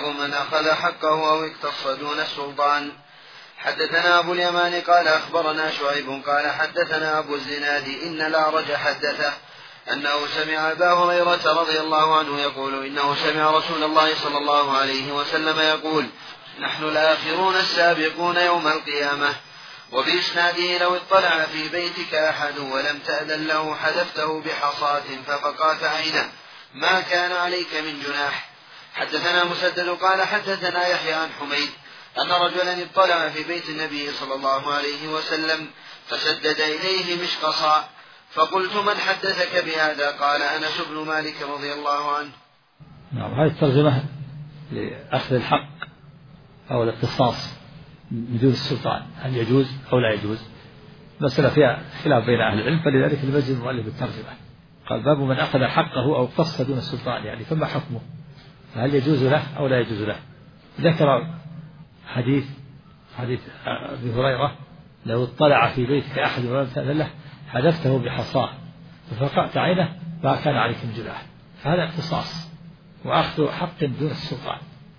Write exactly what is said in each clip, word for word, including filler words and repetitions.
باب من أخذ حقه أو اقتص دون السلطان. حدثنا أبو اليمان قال أخبرنا شعيب قال حدثنا أبو الزناد إن الأعرج حدثه أنه سمع أبا هريرة رضي الله عنه يقول إنه سمع رسول الله صلى الله عليه وسلم يقول نحن الآخرون السابقون يوم القيامة. وبإسناده لو اطلع في بيتك أحد ولم تأذن له حذفته بحصاة ففقعت عينه ما كان عليك من جناح. حدثنا مسدد قال حدثنا يحيى عن حميد أن رجلا اطلع في بيت النبي صلى الله عليه وسلم فسدد إليه مشقصا فقلت من حدثك بهذا؟ قال أنس بن مالك رضي الله عنه. نعم، هذه الترجمة لأخذ الحق أو الاقتصاص بدون السلطان هل يجوز أو لا يجوز؟ مسألة فيها خلاف بين أهل العلم، فلذلك المجد المؤلف بالترجمة قال باب من أخذ حقه أو اقتص دون السلطان، يعني فما حكمه؟ هل يجوز له أو لا يجوز له؟ ذكر حديث حديث أبي هريرة لو اطلع في بيتك أحد ولم تأذن له حذفته بحصاه ففقعت عينه ما كان عليك من جناح. فهذا اختصاص وأخذ حق دون السلطان.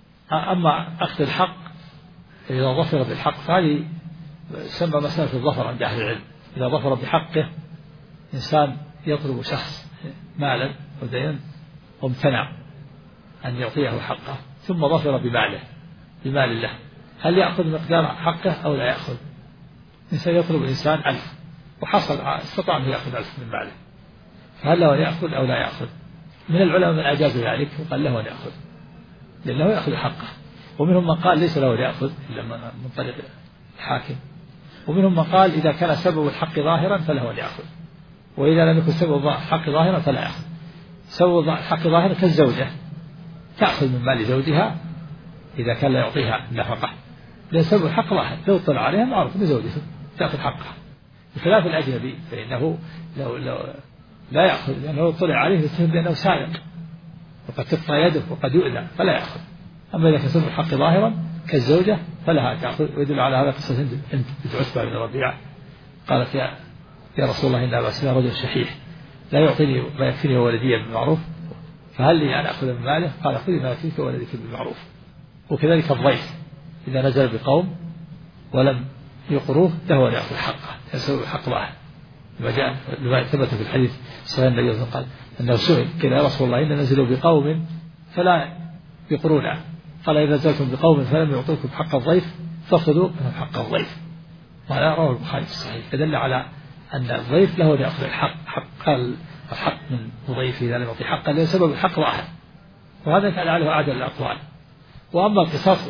أما أخذ الحق إذا ظفر بالحق فهذه سمى مسألة الظفر عند أهل العلم. إذا ظفر بحقه إنسان يطلب شخص مالا ودين وامتنع أن يعطيه حقه ثم ظفر بماله بمال الله، هل يأخذ مقدار حقه أو لا يأخذ؟ إنسان يطلب إنسان ألف وحصل استطاع أن يأخذ ألف من ماله، فهل له أن يأخذ أو لا يأخذ؟ من العلماء من أجاز ذلك وقال له أن يأخذ لأنه يأخذ حقه، ومنهم من قال ليس له أن يأخذ إلا من طريق الحاكم، ومنهم من قال إذا كان سبب الحق ظاهرا فله أن يأخذ، وإذا لم يكن سبب الحق ظاهرا فلا يأخذ. سبب الحق ظاهرا كالزوجة تأخذ من مال زوجها إذا كان لا يعطيها نفقة، لأن سبب الحق ظاهر، لو اطلع عليها معروف بزوجته تأخذ حقها، بخلاف الأجنبي فإنه لو, لو لا يأخذ لأنه لو اطلع عليه يتهم بأنه سارق وقد تقطع يده وقد يؤذى فلا يأخذ. أما إذا كان سبب الحق ظاهرا كالزوجة فلها تأخذ. ويدل على هذا قصة هند بنت عتبة بن ربيعة قالت يا يا رسول الله إن أبا سلمة رجل شحيح لا يعطيني ما يكفيني وولدي بالمعروف فهل لي أن أخذ من ماله؟ قال خذي ما يكفيك وولدك بالمعروف. وكذلك الضيف إذا نزل بقوم ولم يقروه له أن يأخذ حقه يسوي الحق ظاهر، لما جاء لما ثبت في الحديث صحيح النبي صلى الله عليه وسلم قال أنه سئل قيل يا رسول الله إن نزلوا بقوم فلا يقرونا، قال إذا نزلتم بقوم فلم يعطوكم حق الضيف فخذوا منهم حق الضيف. وهذا رواه البخاري في الصحيح، فدل على أن الضيف له أن يأخذ الحق حق الحق من ضيفه إذا لم يعطي حقا لأن سبب الحق ظاهر، وهذا كان عليه أعدل الأقوال. وأما القصاص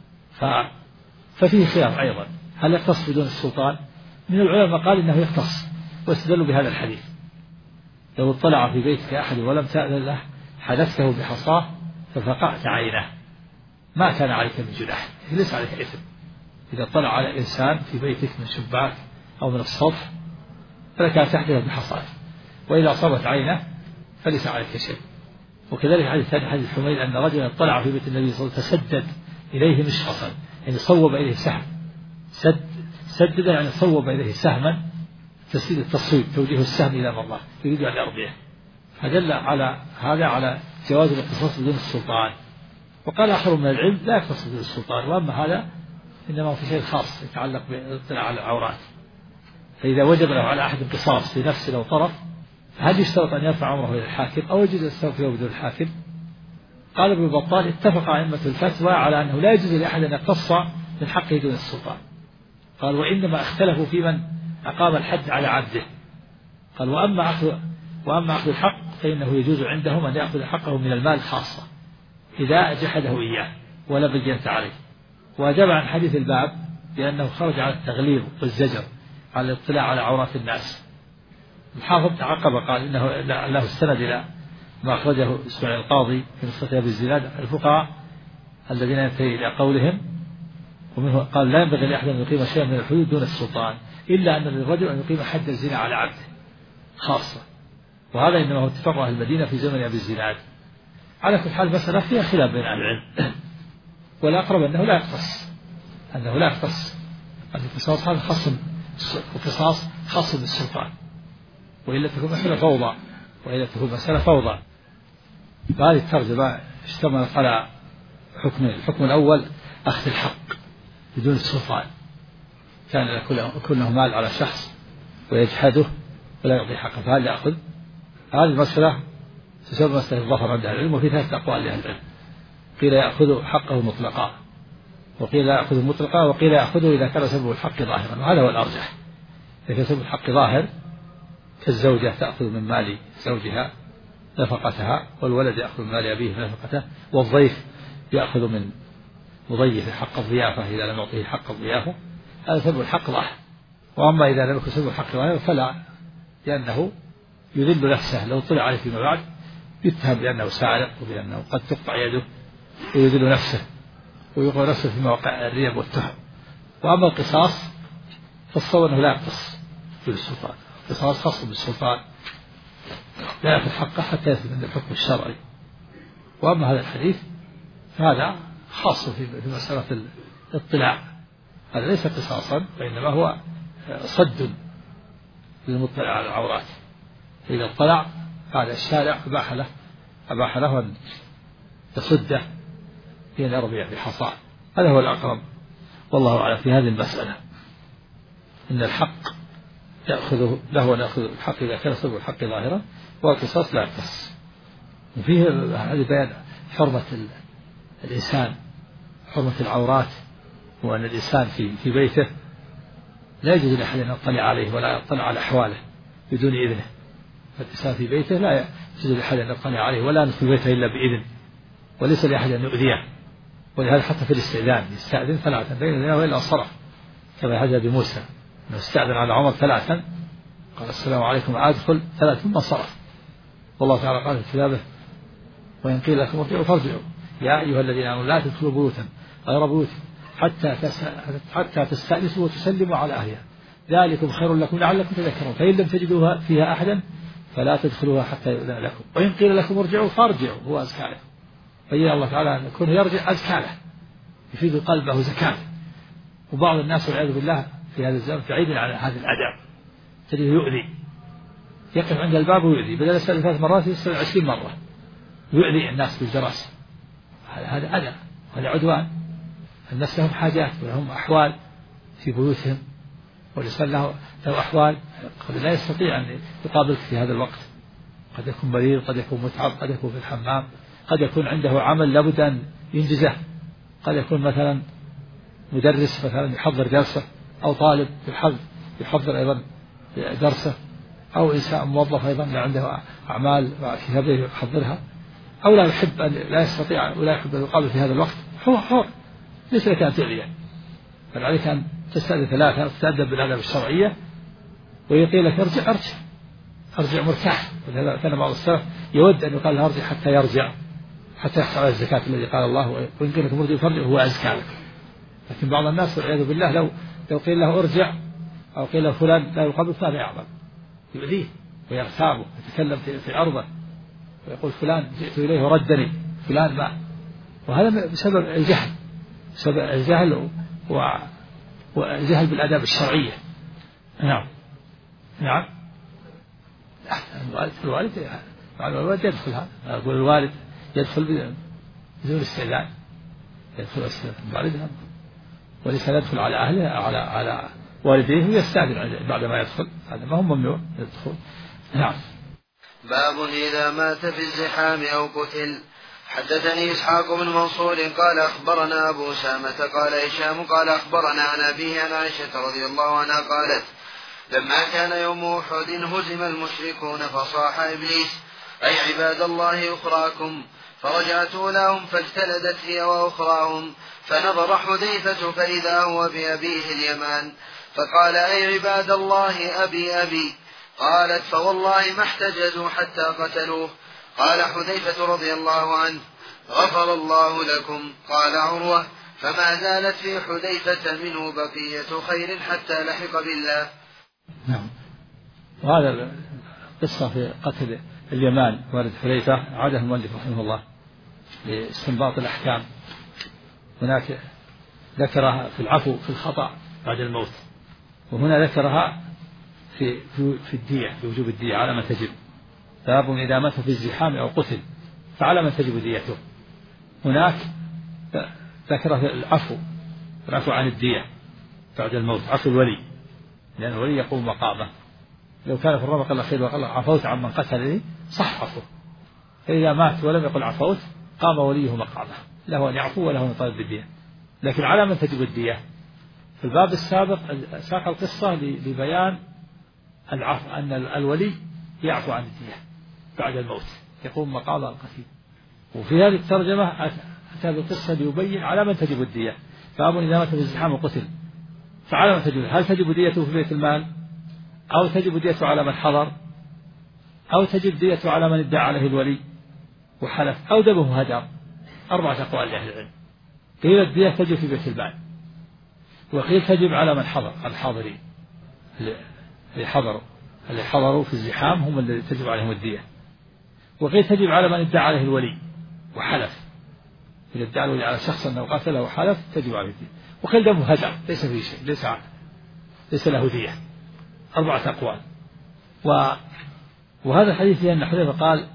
ففيه خلاف أيضا هل يقتص بدون السلطان؟ من العلماء قال إنه يقتص واستدلوا بهذا الحديث لو اطلع في بيتك أحد ولم تأذن له حذفته بحصاه ففقعت عينه ما كان عليك من جناح، ليس عليك إثم. إذا اطلع على إنسان في بيتك من شباك أو من السطح فلك أن تحذفه بحصاه، وإذا أصابت عينه فليس عليك شيء. وكذلك حديث ثاني حديث حميد أن رجلا اطلع في بيت النبي صلى الله عليه وسلم فسدد إليه مشخصا، يعني صوب إليه سهم، سد سدد يعني صوب إليه سهما، تسديد التصويب توجيه السهم إلى مرة يريد أن يرضيه، فدل على هذا على جواز الاقتصاص بدون السلطان. وقال آخر من العلم لا يقتص بدون السلطان، وأما هذا إنما في شيء خاص يتعلق بالاطلاع على العورات، فإذا وجب له على أحد القصاص في نفسه أو طرف هل يشترط أن يرفع أمره إلى الحاكم أو يجوز التوفيق بدون الحاكم؟ قال ابن بطال اتفق أئمة الفتوى على أنه لا يجوز لأحد أن يقتص من حقه دون السلطان. قال وإنما اختلفوا في من أقام الحد على عبده. قال وأما أخذ وأما أخذ الحق فإنه يجوز عندهم أن يأخذ حقه من المال خاصة إذا جحده إياه ولا بينة عليه. وأجاب عن حديث الباب بأنه خرج على التغليظ والزجر على الاطلاع على عورات الناس. الحافظ تعقب قال إنه له السند إلى ما أخرجه إسماعيل القاضي في نسخة أبي الزناد الفقهاء الذين ينتهي إلى قولهم، ومنه قال لا ينبغي لأحد أن يقيم شيئا من الحدود دون السلطان إلا أن للرجل أن يقيم حد الزنا على عبده خاصة، وهذا إنما هو اتفاق أهل المدينة في زمن أبي الزناد. على كل حال مسألة فيها خلاف بين أهل العلم، والأقرب أنه لا يقتص أنه لا يقتص القصاص هذا خاص القصاص خاص بالسلطان، وإلا تكون مسألة فوضى وإلا تكون مسألة فوضى. فهذه الترجمة اشتملت على حكمين. الحكم الأول أخذ الحق بدون السلطان، كان يكون له مال على شخص ويجحده ولا يعطي حقه فهل يأخذ؟ هذه المسألة تسمى مسألة الظفر عند العلم، وفي ثلاثة أقوال لأهل العلم، قيل يأخذ حقه مطلقا، وقيل يأخذ مطلقا، وقيل يأخذه إذا كان سبب الحق ظاهرا، وهذا هو الأرجح. إذا كان سبب الحق ظاهر كالزوجة تأخذ من مال زوجها نفقتها، والولد يأخذ من مال أبيه نفقته، والضيف يأخذ من مضيف حق الضيافة إذا لم يعطيه حق الضيافة، هذا سبب الحق ظاهر. وأما إذا لم يكن سبب الحق ظاهر فلا، لأنه يذل نفسه لو طلع عليه فيما بعد يتهم بأنه سارق وبأنه قد تقطع يده، ويذل نفسه ويوقع نفسه في مواقع الريب والتهم. وأما القصاص فالصواب أنه لا يقتص بالسلطان، القصاص خاص بالسلطان لا يأخذ حقه حتى يثبت عند الحكم الشرعي. وأما هذا الحديث فهذا خاص في مسألة الاطلاع، هذا ليس قصاصا وإنما هو صد للمطلع على العورات، إذا اطلع هذا الشارع أباح له أباح له أن يصده في أن يرمي بحصى، هذا هو الأقرب والله أعلم في هذه المسألة، إن الحق يأخذه له أن يأخذ الحق إذا كان سبب الحق ظاهرا، والقصاص لا يقتص. وفيه هذا بيان حرمة الإنسان، حرمة العورات، وأن الإنسان في في بيته لا يجوز لأحد أن يطلع عليه ولا يطلع على أحواله بدون إذنه. الإنسان في بيته لا يجوز لأحد أن يطلع عليه ولا يدخل بيته إلا بإذن، وليس لأحد أن يؤذيه. ولهذا حتى في الاستئذان يستأذن ثلاثا بين إذنه وإلا انصرف، كما حدث بموسى أنه استأذن على عمر ثلاثا قال السلام عليكم أدخل ثلاث ثم انصرف. والله تعالى قال في كتابه وإن قيل لكم ارجعوا فارجعوا يا أيها الذين آمنوا لا تدخلوا بيوتا غير بيوتكم حتى حتى تستأنسوا وتسلموا على أهلها ذلكم خير لكم لعلكم تذكرون، فإن لم تجدوا فيها أحدا فلا تدخلوها حتى يؤذن لكم، وإن قيل لكم ارجعوا فارجعوا هو أزكى لكم. فإن الله تعالى أن يكون يرجع أزكى له، يفيد قلبه زكاة. وبعض الناس والعياذ بالله في هذا الزمن بعيد عن هذا الأدب، تجده يؤذي، يقف عند الباب ويؤذي، بدل يسأل ثلاث مرات يسأل عشرين مرة ويؤذي الناس بالجرس. هذا أذى، هذا عدوان. الناس لهم حاجات ولهم أحوال في بيوتهم، والإنسان له له أحوال قد لا يستطيع أن يقابلك في هذا الوقت، قد يكون مريض، قد يكون متعب، قد يكون في الحمام، قد يكون عنده عمل لابد أن ينجزه، قد يكون مثلا مدرس مثلا يحضر درسه، أو طالب يحضر أيضا درسه، أو إنسان موظف أيضا عنده أعمال وكتابه يحضرها، أو لا يحب أن لا يستطيع ولا يحب أن يقابل في هذا الوقت، هو حر ليس لك أن تؤذيه، بل عليك أن تستأذن ثلاثة وتتأدب بالآداب الشرعية، ويقول لك ارجع ارجع ارجع مرتاح. ولهذا كان بعض السلف يود أن يقال له ارجع حتى يرجع، حتى يحصل على الزكاة الذي قال الله وإن قيل لكم ارجعوا فارجعوا هو أزكى لك. لكن بعض الناس والعياذ بالله لو لو قيل له ارجع أو قيل له فلان لا يقابل فهذا يعظم، يؤذيه ويغتابه ويتكلم في, في أرضه ويقول فلان جئت إليه وردني فلان ما، وهذا بسبب الجهل، بسبب الجهل والجهل بالآداب الشرعية. نعم نعم الوالد الوالد الوالد يدخل، هذا أقول الوالد يدخل بدون استئذان، يدخل الوالد وليس يدخل على أهله على على والديه ويستأذن بعد ما يدخل، هذا ما هم ممنوع يدخل. نعم. باب إذا مات في الزحام أو قتل. حدثني إسحاق بن منصور قال أخبرنا أبو أسامة قال هشام قال أخبرنا عن أبيه عن عائشة رضي الله عنها قالت لما كان يوم أحد هزم المشركون فصاح إبليس أي عباد الله أخراكم، فرجعت لهم فاجتلدت هي وأخراهم، فنظر حذيفة فإذا هو بأبيه اليمان فقال أي عباد الله أبي أبي، قالت فوالله ما احتجزوا حتى قتلوه. قال حذيفة رضي الله عنه غفر الله لكم. قال عروة فما زالت في حذيفة منه بقية خير حتى لحق بالله. نعم. وهذا قصة في قتل اليمان والد حذيفة عاده المؤلف رحمه الله لاستنباط الأحكام. هناك ذكرها في العفو في الخطأ بعد الموت، وهنا ذكرها في في الدية بوجوب الدية على من تجب. باب إذا مات في الزحام أو قتل فعلى من تجب ديته. هناك ذكر العفو العفو عن الدية بعد الموت، عفو الولي، لأن الولي يقوم مقامه. لو كان في الرمق الله خير وقال عفوت عن من قتلني صح عفوه، فإذا مات ولم يقل عفوت قام وليه مقامه، له أن يعفو وله أن يطالب بالدية. لكن على من تجب الدية؟ في الباب السابق ساق القصة لبيان العفو، أن الولي يعفو عن الدية بعد الموت، يقوم مقام القتيل. وفي هذه الترجمة أتى بالقصة ليبين على من تجب الدية. باب إذا مات في الزحام وقتل فعلى من تجب، هل تجب ديته في بيت المال، أو تجب ديته على من حضر، أو تجب ديته على من ادعى عليه الولي وحلف، أو دمه هدر. أربعة أقوال لأهل العلم. قيل الدية تجب في بيت المال، وقيل تجب على من حضر، الحاضرين اللي حضروا اللي حضروا في الزحام هم الذي تجب عليهم الدية. وقيل تجب على من ادعى عليه الولي وحلف، إذا ادعى الولي على شخص أنه قتله وحلف تجب عليه الدية. وقيل دمه هدر ليس فيه شيء، ليس ليس له دية. أربعة أقوال. و... وهذا الحديث لأن حذيفة قال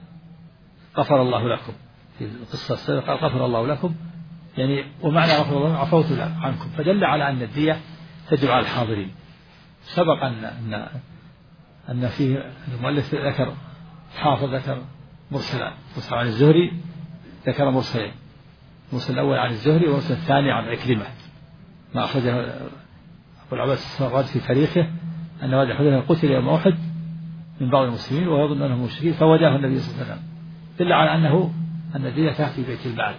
غفر الله لكم، في القصة السابقة قال غفر الله لكم، يعني ومعنى غفر الله عفوت عنكم، فدل على أن الدية تجب على الحاضرين. سبق أن أن أن فيه المؤلف ذكر حافظ ذكر مرسلان، مرسل عن الزهري ذكر مرسلين، المرسل الأول عن الزهري والمرسل الثاني عن عكرمة، ما أخرجه أبو العباس السراد في تاريخه أن والد حذيفة قتل يوم أحد من بعض المسلمين وهو يظن أنهم مشركين فوداه النبي صلى الله عليه وسلم، دل على أنه أن الدية في بيت المال،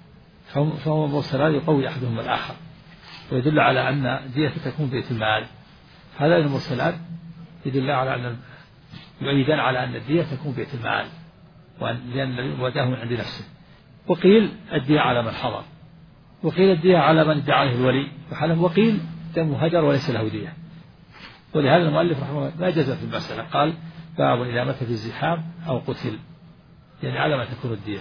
فهو مرسلان يقوي أحدهما الآخر، ويدل على أن الدية تكون بيت المال. هذا المرسلات يدل على أن يعيدان على أن الدية تكون بيت المال، لأن وداه من عند نفسه. وقيل الدية على من حضر، وقيل الدية على من ادعى عليه الولي وحلف، وقيل دمه هدر وليس له دية. ولهذا المؤلف رحمه الله ما جزم في المسألة، قال باب إذا مات في الزحام أو قتل، يعني على ما تكون الدية.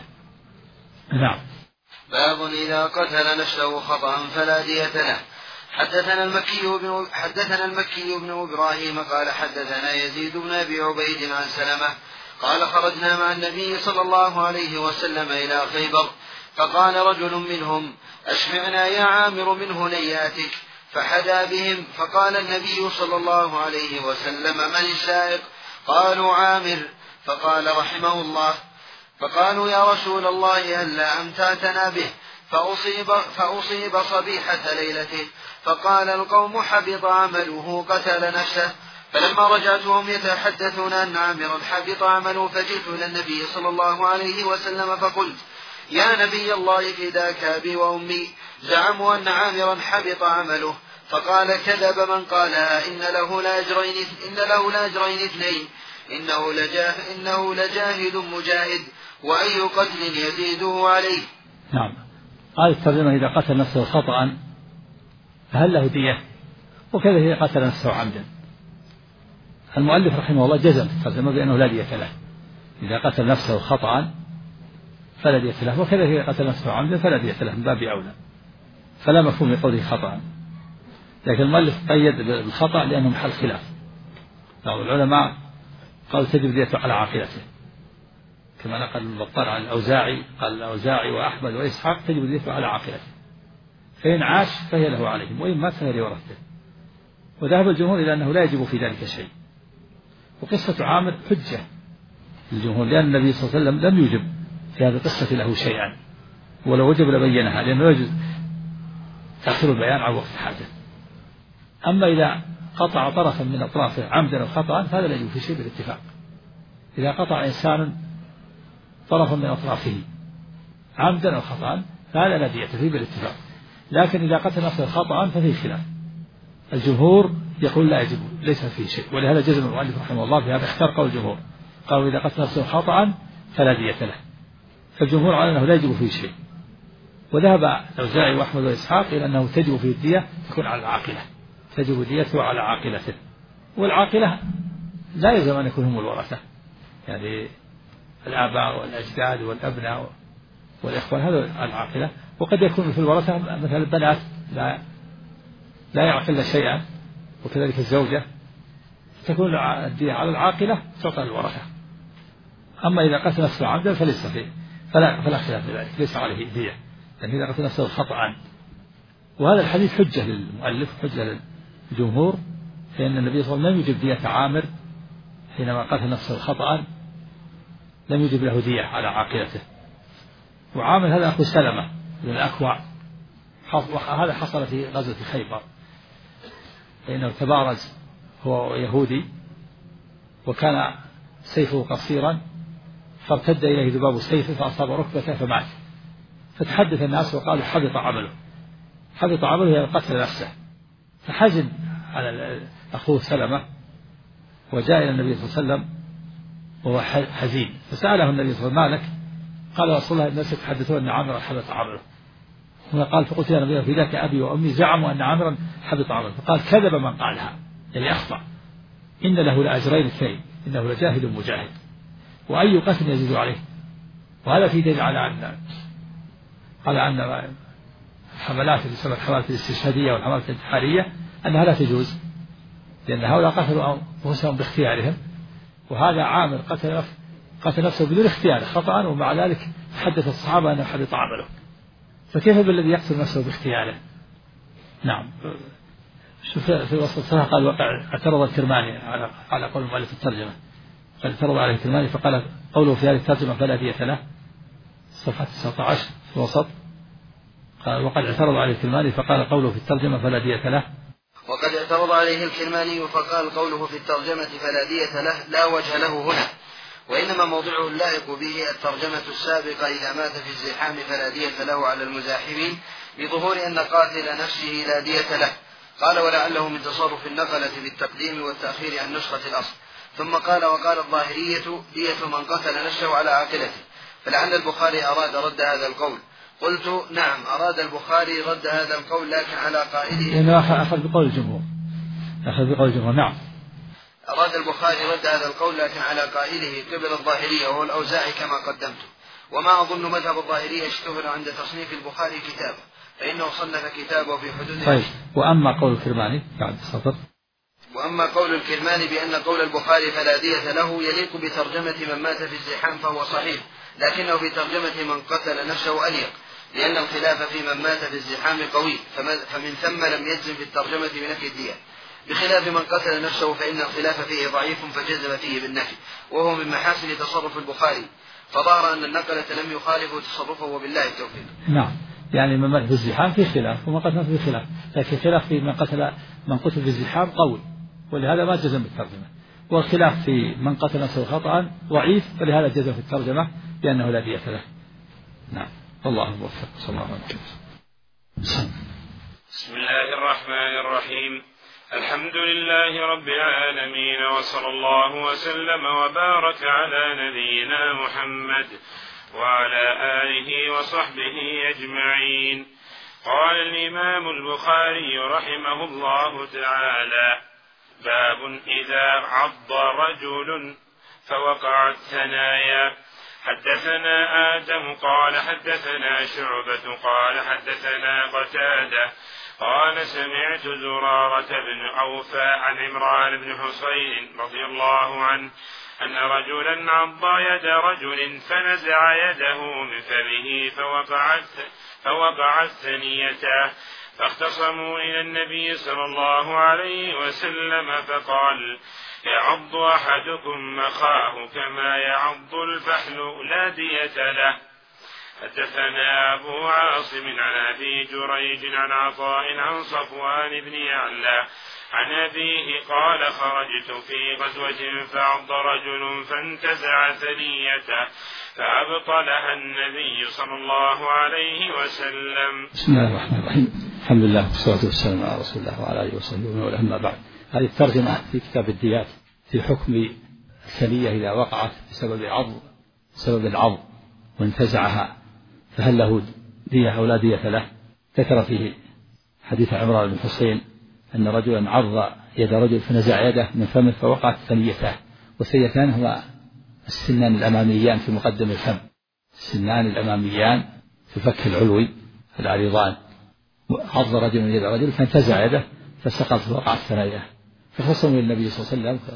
نعم. باب إذا قتل نفسه خطأ فلا دية له. حدثنا المكي بن حدثنا المكي بن إبراهيم قال حدثنا يزيد بن أبي عبيد عن سلمة قال خرجنا مع النبي صلى الله عليه وسلم إلى خيبر، فقال رجل منهم أشمعنا يا عامر من هنياتك، فحدا بهم، فقال النبي صلى الله عليه وسلم من السائق؟ قالوا عامر، فقال رحمه الله، فقالوا يا رسول الله هلا أمتعتنا به؟ فأصيب, فأصيب صبيحة ليلته، فقال القوم حبط عمله قتل نفسه. فلما رجعتهم يتحدثون أن عامرا حبط عمله، فجئت إلى النبي صلى الله عليه وسلم فقلت يا نبي الله فداك أبي وأمي، زعموا أن عامرا حبط عمله. فقال كذب من قالها، إن له لأجرين إن له لأجرين اثنين، إنه, لجاه إنه لجاهد مجاهد، وأي قتل يزيده عليه. نعم. هذه الترجمة إذا قتل نفسه خطأ فهل له دية، وكذا إذا قتل نفسه عمدا. المؤلف رحمه الله جزم في الترجمة بأنه لا دية له، إذا قتل نفسه خطأ فلا دية له، وكذا إذا قتل نفسه عمدا فلا دية له من باب أولى، فلا مفهوم لقوله خطأ. لكن المؤلف قيد بالخطأ لأنه محل خلاف، بعض العلماء قالوا تجب ديته على عاقلته، كما نقل البطار عن الأوزاعي، قال الأوزاعي وأحمد وإسحاق تجب ديته على عاقلته، فإن عاش فهي له عليهم، وإن مات فهي لورثته. وذهب الجمهور إلى أنه لا يجب في ذلك شيء. وقصة عامر حجة للجمهور، لأن النبي صلى الله عليه وسلم لم يوجب في هذه القصة له شيئا، ولو وجب لبينها، لأنه يجوز تأخير البيان عن وقت الحاجة. أما إذا قطع طرفا من أطرافه عمدا أو خطأ فهذا لا يجب في شيء بالاتفاق. إذا قطع إنسان طرفا من أطرافه عمدا أو خطأ فهذا لا دية فيه بالاتفاق. لكن إذا قتل نفسه خطأ ففيه خلاف، الجمهور يقول لا يجب، ليس فيه شيء، ولهذا جزم المؤلف رحمه الله بهذا، اختار قول الجمهور، قالوا إذا قتل نفسه خطأ فلا دية له، فالجمهور على أنه لا يجب فيه شيء. وذهب الأوزاعي وأحمد وإسحاق إلى أنه تجب فيه الدية تكون على العاقلة، تجب ديته على عاقلته، والعاقلة لا يلزم أن يكون هم الورثة، يعني الآباء والأجداد والأبناء والإخوان هذا العاقلة. وقد يكون في الورثة مثل البنات لا لا يعقل شيئا، وكذلك الزوجة، تكون الدية على العاقلة تعطى الورثة. أما إذا قتل نفسه عمدا فليس فيه فلا فلا خلاف في ذلك، ليس عليه دية. يعني إذا قتل نفسه خطأ. وهذا الحديث حجة للمؤلف حجة للجمهور، فإن النبي صلى الله عليه وسلم لم يجب دية عامر حينما قتل نفسه خطأ، لم يجب له دية على عاقلته. وعامر هذا أخو سلمة بن الأكوع، هذا حصل في غزوة خيبر، فإنه تبارز هو يهودي وكان سيفه قصيرا، فارتد إليه ذباب سيفه فأصاب ركبته فمات. فتحدث الناس وقالوا حبط عمله، حبط عمله يعني قتل نفسه. فحزن على أخوه سلمة وجاء إلى النبي صلى الله عليه وسلم وهو حزين، فسأله النبي صلى الله عليه وسلم: مالك؟ قال: رسول الله الناس يتحدثون أن عامرا حبط عمله. قال: فقلت يا نبي في ذاك أبي وأمي زعموا أن عامرا حبط عمله. فقال: كذب من قالها، يعني أخطأ، إن له لأجرين اثنين، إنه لجاهد مجاهد، وأي قتل يزيد عليه. وهذا في دليل على أن على أن الحملات اللي سمت حملات الاستشهادية والحملات الانتحارية أنها لا تجوز، لأن هؤلاء قتلوا أنفسهم باختيارهم، وهذا عامر قتل نفسه قتل نفسه بدون اختيار خطأ، ومع ذلك تحدث الصحابة أنه حبط عمله، فكيف بالذي يقتل نفسه باختياره؟ نعم. شوف في وسط الصحيح قال: وقع اعترض الكرماني على على قول مؤلف الترجمة، قال اعترض عليه الكرماني فقال قوله في هذه الترجمة فلا دية له، صفحة تسعة عشر في الوسط، قال: وقد اعترض عليه الكرماني فقال قوله في الترجمة فلا دية له. وقد اعترض عليه الكرماني فقال قوله في الترجمة فلا دية له لا وجه له هنا، وإنما موضعه اللائق به الترجمة السابقة: إذا مات في الزحام فلا دية له على المزاحمين، بظهور أن قاتل نفسه لا دية له. قال: ولعله من تصرف النقلة بالتقديم والتأخير عن نسخة الأصل. ثم قال: وقال الظاهرية: دية من قتل نفسه على عاقلته. فلعل البخاري أراد رد هذا القول. قلت: نعم، أراد البخاري رد هذا القول، لكن على قائله يعني أخذ بقول الجمهور أخذ بقول الجمهور نعم أراد البخاري رد هذا القول لكن على قائله قبل الظاهرية وهو الأوزاعي كما قدمته. وما أظن مذهب الظاهرية اشتهر عند تصنيف البخاري كتابه، فإنه صنف كتابه في حدود. طيب، وأما قول الكرماني بعد سطر. وأما قول الكرماني بأن قول البخاري فلا دية له يليق بترجمة من مات في الزحام فهو صحيح، لكنه في ترجمة من قتل نفسه أليق، لأن الخلاف في من مات في الزحام قوي، فمن ثم لم يجزم في الترجمة بنفي الدية، بخلاف من قتل نفسه فإن الخلاف فيه ضعيف فجزم فيه بالنفي، وهو من محاسن تصرف البخاري، فظهر أن النقلة لم يخالف تصرفه، وبالله التوفيق. نعم، يعني من مات في الزحام في خلاف، ومن قتل نفسه في خلاف، لكن خلاف في من قتل من قتل في الزحام قوي، ولهذا ما جزم بالترجمة. والخلاف في من قتل نفسه خطأ ضعيف، فلهذا جزم في الترجمة بأنه لا دية له. نعم، والله موفق. صلى الله عليه وسلم. بسم الله الرحمن الرحيم. الحمد لله رب العالمين، وصلى الله وسلم وبارك على نبينا محمد وعلى آله وصحبه أجمعين. قال الإمام البخاري رحمه الله تعالى: باب إذا عض رجل فوقعت ثنايا. حدثنا آدم قال حدثنا شعبة قال حدثنا قتادة قال سمعت زرارة بن أوفى عن عمران بن حصين رضي الله عنه أن رجلا عض يد رجل فنزع يده من فمه فوقعت فوقعت ثنيته، فاختصموا إلى النبي صلى الله عليه وسلم فقال: يعض أحدكم أخاه كما يعض الفحل لا دية له. حدثنا أبو عاصم عن أبي جريج عن عطاء عن صفوان بن يعلى عن أبيه قال: خرجت في غزوة فعض رجل فانتزع ثنيته فأبطلها النبي صلى الله عليه وسلم. بسم الله الرحمن الرحيم. الحمد لله والصلاة والسلام على رسول الله وعلى آله وصحبه ومن أما بعد. هذه الترجمة في كتاب الديات في حكم الثنية إذا وقعت بسبب عض بسبب العض وانتزعها فهل له دية أو لا دية له. ذكر فيه حديث عمران بن حصين أن رجلا عض يد رجل فنزع يده من فمه فوقعت ثنيته، والثنيتان هما السنان الأماميان في مقدم الفم، السنان الأماميان في الفك العلوي العريضان. عض رجل يد رجل فانتزع يده فسقط فوقعت ثناياه، فخصموا النبي صلى الله عليه وسلم،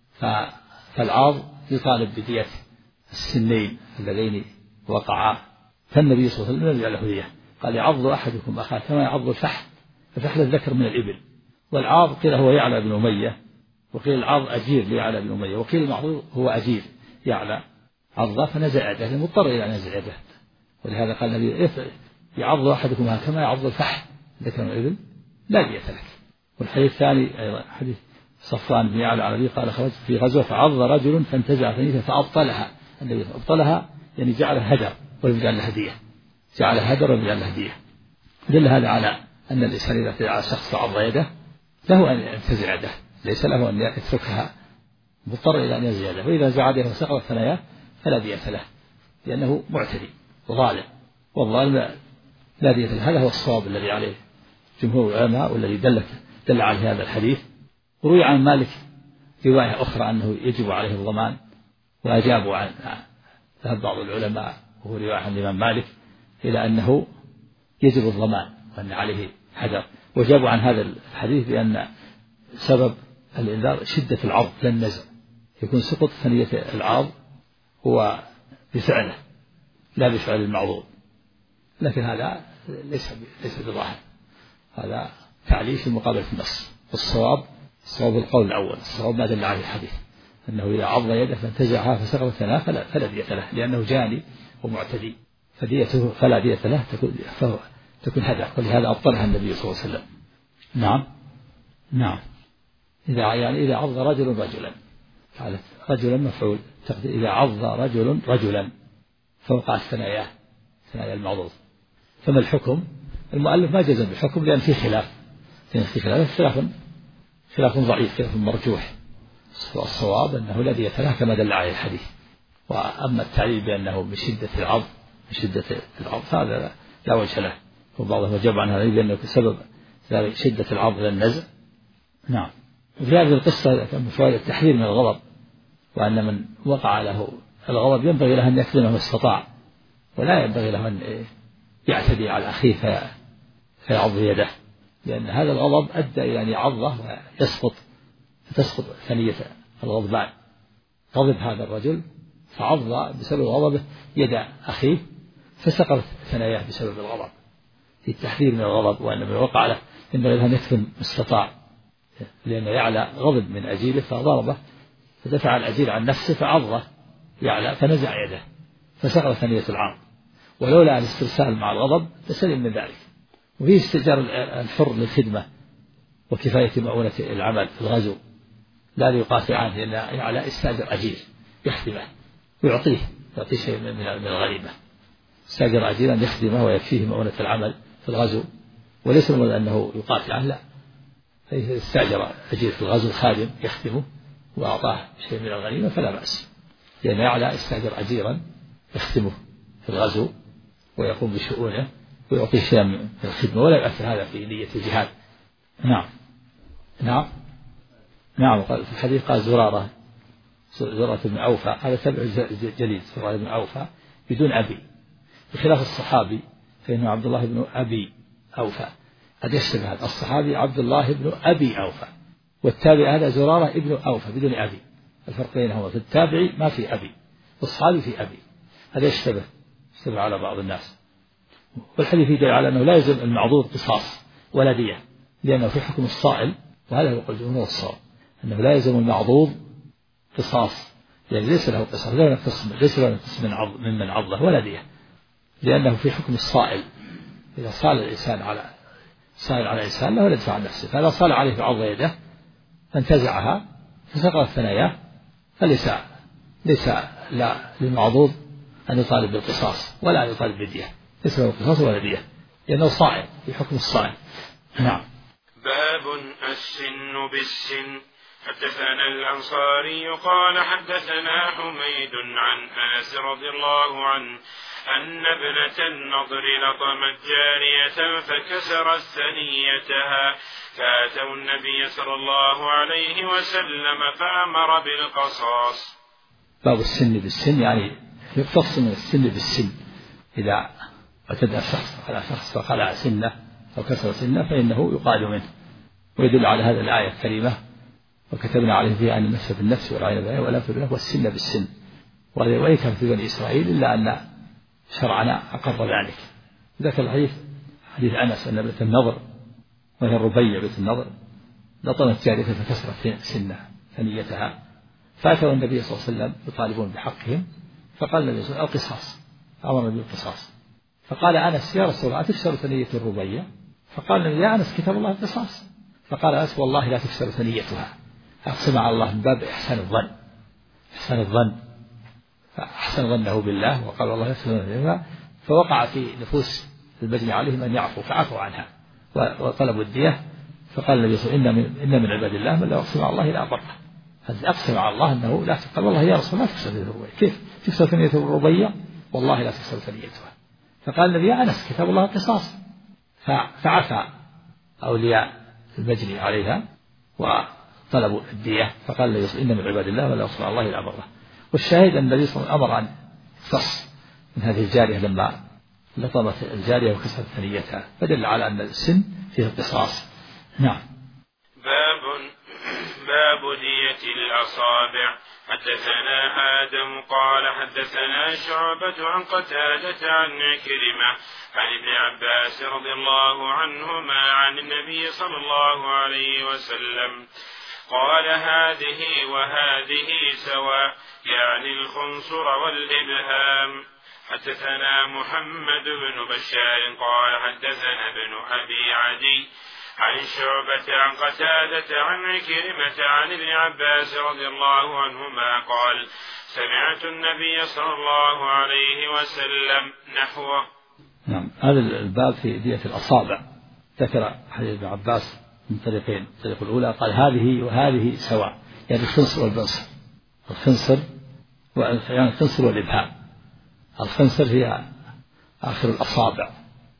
فالعاض يطالب بدية السنين اللذين وقعا، فالنبي صلى الله عليه وسلم لم يجعل له دية، قال يعض أحدكم أخاه كما يعض الفحل. الفحل الذكر من الإبل، والعاض قيل هو يعلى بن أمية، وقيل العاض أجير ليعلى بن أمية، وقيل المعضوض هو أجير يعلى عض فنزع يده، مضطر إلى أن ينزع يده. ولهذا قال النبي يعض أحدكم كما يعض الفحل ذكر من الإبل لا دية لك. والحديث الثاني أيضا حديث صفوان بن يعلى العربي قال خرجت في غزوة فعض رجل فانتزع ثنيته فأبطلها النبي، أبطلها يعني جعلها هدر ولم يجعل لها هدية، جعلها هدر ولم يجعل لها هدية. دل هذا على أن الإنسان إذا اعتدى على شخص فعض يده له أن ينتزع يده، ليس له أن يتركها، مضطر إلى أن ينزع يده. وإذا نزع يده وسقط ثناياه فلا دية له لأنه معتدي وظالم، والظالم لا دية له. هذا هو الصواب الذي عليه جمهور العلماء والذي دلت دل عليه هذا الحديث. وروي عن مالك رواية أخرى أنه يجب عليه الضمان، وأجابوا عن ذهب بعض العلماء وهو رواية عن الإمام مالك إلى أنه يجب الضمان وأن عليه هدر، وجابوا عن هذا الحديث بأن سبب الإنذار شدة العض لا النزع، يكون سقط ثنية العض هو بفعله لا بفعل المعضوض، لكن هذا ليس ليس بظاهر، هذا تعليل في مقابلة النص. والصواب صواب القول الأول، الصواب ما دل عليه الحديث أنه إذا عض يده فانتزعها فسقطت ثناياه فلا, فلا دية له لأنه جاني ومعتدي، فديته فلا دية له تكون فهو تكون هدر، ولهذا أبطلها النبي صلى الله عليه وسلم. نعم نعم إذا يعني إذا عض رجل رجلا، قال رجلا مفعول، إذا عض رجل رجلا فوقعت ثناياه ثنايا المعضوض. فما الحكم؟ المؤلف ما جزم بالحكم لأن في خلاف، في خلاف خلاف خلاف ضعيف خلاف مرجوح. الصواب أنه لا دية له كما دل عليه الحديث. وأما التعليل بأنه بشدة العض بشدة العض هذا لا وجه له، وبعضهم أجاب عن هذا بأنه بسبب شدة العض للنزع. نعم. وفي هذه القصة كان فوائد التحذير من الغضب، وأن من وقع له الغضب ينبغي له أن يكتم ما استطاع، ولا ينبغي له أن يعتدي على أخيه فيعض يده، لأن هذا الغضب أدى إلى أن يعضه ويسقط فتسقط ثنية الغضبان. غضب هذا الرجل فعض بسبب غضبه يد أخيه فسقطت ثناياه بسبب الغضب. في التحذير من الغضب، وأن من وقع له ينبغي له أن يكتم ما استطاع، لأن يعلى غضب من أجيله فضربه فدفع الأجيل عن نفسه فعضه يعلى فنزع يده فسقط ثنية العرض، ولولا الاسترسال مع الغضب لسلم من ذلك. وفيه استئجار الحر للخدمة وكفاية مؤونة العمل في الغزو، لا ليقاتل عنه، لأن يعلى استأجر أجير يخدمه ويعطيه يعطيه شيء من الغريبة، استأجر أجيرا يخدمه ويكفيه مؤونة العمل في الغزو، وليس المراد أنه يقاتل عنه، لا، استأجر أجير في الغزو خادم يخدمه وأعطاه شيء من الغنيمة فلا بأس، لأن يعلى استأجر أجيرا يخدمه في الغزو ويقوم بشؤونه ويعطيه شيئا من الخدمة، ولا يؤثر هذا في نية الجهاد. نعم نعم نعم. في الحديث قال زرارة زرارة بن أوفى، هذا تبع جليل، زرارة بن أوفى بدون أبي، بخلاف الصحابي فإنه عبد الله بن أبي أوفى، قد يشتبه هذا، الصحابي عبد الله بن أبي أوفى، والتابع هذا زرارة ابن أوفى بدون أبي، الفرق بينهما في التابعي ما في أبي والصحابي في أبي، هذا يشتبه يشتبه على بعض الناس. والحديث يدل على أنه لا يلزم المعضوض قصاص ولا دية، لأنه في حكم الصائل، وهذا هو الجمهور الصواب أنه لا يلزم المعضوض قصاص، يعني ليس له قصاص، لا ينقص ليس له ينقص من عض ممن عضه ولا دية، لأنه في حكم الصائل. إذا صال الإنسان على صائل على إنسان له لا يدفع عن نفسه، فإذا صال عليه بعض يده فانتزعها فسقطت ثناياه فليس ليس لا للمعضوض أن يطالب بالقصاص ولا أن يطالب بالدية، ليس له قصاص ولا دية لأنه صائل في حكم الصائل. نعم. باب السن بالسن. حدثنا الأنصاري قال حدثنا حميد عن أنس رضي الله عنه أن ابنة النضر لطمت جارية فكسرت ثنيتها، فأتوا النبي صلى الله عليه وسلم فأمر بالقصاص. باب السن بالسن يعني يقتص من السن بالسن، إذا اعتدى شخص على شخص فخلع سنه أو كسر سنه فإنه يقال منه، ويدل على هذا الآية الكريمة وكتبنا عليه فيها أن النفس بالنفس والعين بالعين ولا بالله والسن بالسن، وإن كان في بني إسرائيل إلا أن شرعنا أقر ذلك. ذكر الحديث حديث أنس أن ابنة النضر وهي الربيع بنت النضر لطمت جارية فكسرت سنها ثنيتها، فأتوا النبي صلى الله عليه وسلم يطالبون بحقهم، فقال النبي صلى الله عليه وسلم القصاص، أمر النبي بالقصاص. فقال أنس يا رسول الله أتكسر ثنية الربيع؟ فقال النبي يا أنس كتاب الله القصاص. فقال أنس والله لا تكسر ثنيتها، أقسم على الله من باب إحسان الظن، إحسان الظن، فأحسن ظنه بالله وقال والله لا تكسر ثنيتها. فوقع في نفوس المجني عليهم أن يعفوا فعفوا عنها وطلبوا الدية. فقال النبي صلى الله عليه وسلم إن من عباد الله من لا يقسم على الله لا بره، هذا أقسم على الله أنه لا تقبل. والله يا رسول الله لا تكسر ثنية الربيع، كيف تكسر ثنية الربيع؟ والله لا تكسر ثنيتها. فقال النبي يا أنس كتاب الله القصاص، فعفى أولياء المجني عليها وطلبوا الدية. فقال النبي إن من عباد الله ولا يقسم على الله لا بره. والشاهد أن النبي صلى الله عليه وسلم أمر أن يقتص من هذه الجارية لما لطمت الجارية وكسرت ثنيتها، فدل على أن السن فيه القصاص. نعم. باب باب دية الأصابع. حدثنا آدم قال حدثنا شعبة عن قتادة عن عكرمة عن ابن عباس رضي الله عنهما عن النبي صلى الله عليه وسلم قال هذه وهذه سواء، يعني الخنصر والإبهام. حدثنا محمد بن بشار قال حدثنا ابن أبي عدي عن شعبة عن قتادة عن عكرمة عن ابن عباس رضي الله عنهما قال سمعت النبي صلى الله عليه وسلم نحوه. نعم. هذا الباب في دية الأصابع. ذكر حديث ابن عباس من طريقين. الطريق الأولى قال هذه وهذه سواء، يعني الخنصر والبنصر. الخنصر يعني الخنصر والإبهام. الخنصر هي آخر الأصابع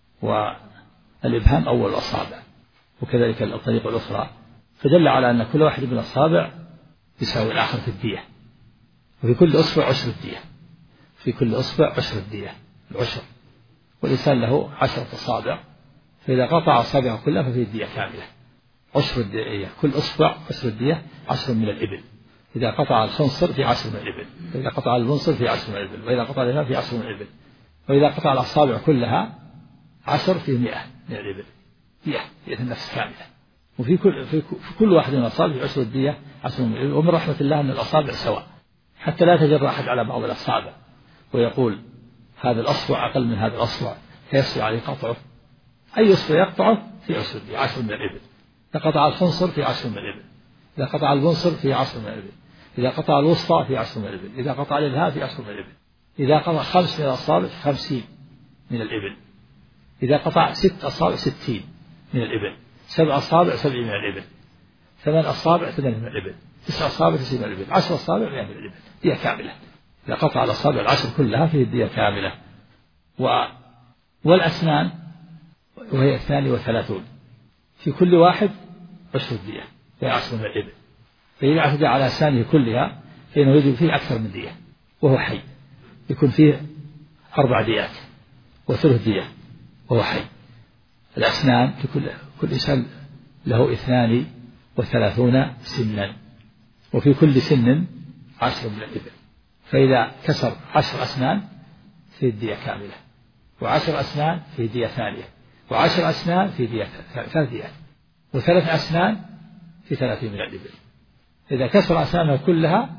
والإبهام أول الأصابع، وكذلك الطريقة الأخرى. فدل على أن كل واحد من الأصابع يساوي الآخر في الدية، وفي كل أصبع عشر الدية، في كل أصبع عشر الدية العشر، والإنسان له عشرة أصابع، فإذا قطع أصابعه كلها ففيه الدية كاملة. عشر الدية كل أصبع عشر الدية، عشر من الإبل. إذا قطع الخنصر في عشر من الإبل، وإذا قطع المنصر في عشر من الإبل، وإذا قطع الإبهام في عشر من الإبل، وإذا قطع الأصابع كلها عشر في مئة من الإبل، دية دية النفس كاملة. وفي كل في كل واحد من الأصابع عشر الدية عشر من الإبل. ومن رحمة الله أن الأصابع سواء، حتى لا يتجرأ أحد على بعض الأصابع ويقول هذا الأصبع أقل من هذا الأصبع فيسرع عليه قطعه. أي أصبع يقطعه في عشر الدية عشر من الإبل. إذا قطع الخنصر في عشر من الإبل، إذا قطع المنصر في عشر من الإبل، إذا قطع الوسطى في عشر من الإبل، إذا قطع الإبهام في عشر من الإبل، إذا قطع خمس من الأصابع خمسين من الإبل، إذا قطع ست أصابع ستين من الإبل، سبع أصابع سبعين من الإبل، ثمان أصابع ثمان من الإبل، تسع أصابع تسعين من الإبل، عشر أصابع مئة من الإبل، دية كاملة. إذا قطع الأصابع العشر كلها فيه الدية كاملة. و... والأسنان وهي اثنان وثلاثون، في كل واحد عشر الدية وهي عشر من الإبل. فإذا اعتدى على أسنانه كلها فإنه يجب فيه أكثر من دية وهو حي، يكون فيه أربع ديات وثلث دية وهو حي. الأسنان في كل كل إنسان له اثنان وثلاثون سنا، وفي كل سن عشر من الإبل. فإذا كسر عشر أسنان في الدية كاملة، وعشر أسنان في دية ثانية، وعشر أسنان في دية ثلاث ديات، وثلاث أسنان في ثلاثين من الإبل. إذا كسر أسنانه كلها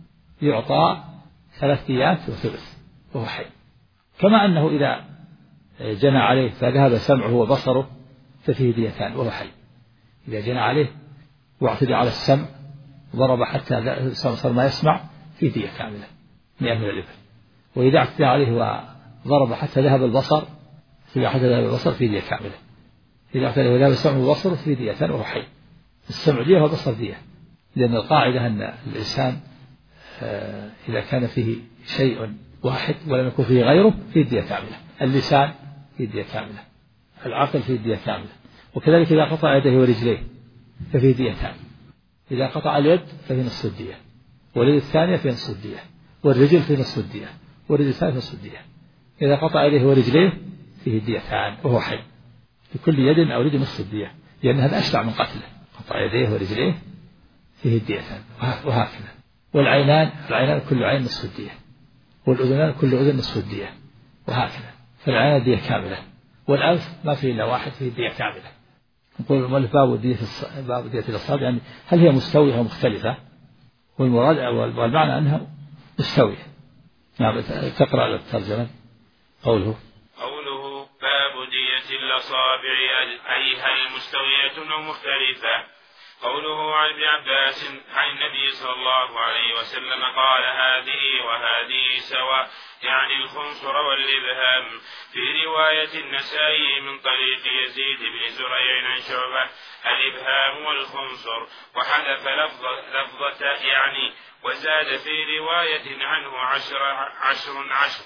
يعطى ثلاث ديات وثلث وهو حي. كما أنه إذا جنى عليه فذهب سمعه وبصره ففيه ديتان وهو حي. إذا جنى عليه واعتدى على السمع ضرب حتى صار ما يسمع فيه دية كاملة مئة من الإبل. وإذا اعتدى عليه وضرب حتى ذهب البصر إذا حتى ذهب البصر فيه دية كاملة. إذا اعتدى وذهب السمع وبصره فيه ديتان وهو حي. السمع دية والبصر دية، لأن القاعدة أن الإنسان إذا كان فيه شيء واحد ولم يكن فيه غيره فيه دية كاملة. اللسان فيه دية كاملة، العقل فيه دية كاملة. وكذلك إذا قطع يديه ورجليه ففيه ديتان. إذا قطع اليد ففي نصف الدية، واليد الثانية في نصف الدية، والرجل في نصف الدية، والرجل الثانية في نصف الدية. إذا قطع يديه ورجليه فيه ديتان وهو حي، في كل يد أو رجل نصف الدية، لأن هذا أشبع من قتله. قطع يديه ورجليه فيه ديتان وهكذا. والعينان العينان كل عين نصف الدية، والأذنان كل أذن نصف الدية وهكذا. فالعينان دية كاملة، والأنف ما فيه إلا واحد فيه دية كاملة. نقول المؤلف باب دية باب دية الأصابع، يعني هل هي مستوية أو مختلفة؟ والمراد والمعنى أنها مستوية. نعم. تقرأ الترجمة. قوله قوله باب دية الأصابع أي هل مستوية أو مختلفة. قوله عن ابن عباس عن النبي صلى الله عليه وسلم قال هذه وهذه سواء، يعني الخنصر والإبهام. في رواية النسائي من طريق يزيد بن زريع عن شعبة الإبهام والخنصر، وحذف لفظة, لفظة يعني، وزاد في رواية عنه عشر عشر عشر.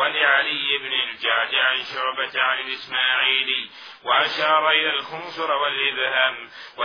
ولعلي بن الجعد عن شعبة عن الإسماعيلي وأشار إلى الخنصر والإبهام.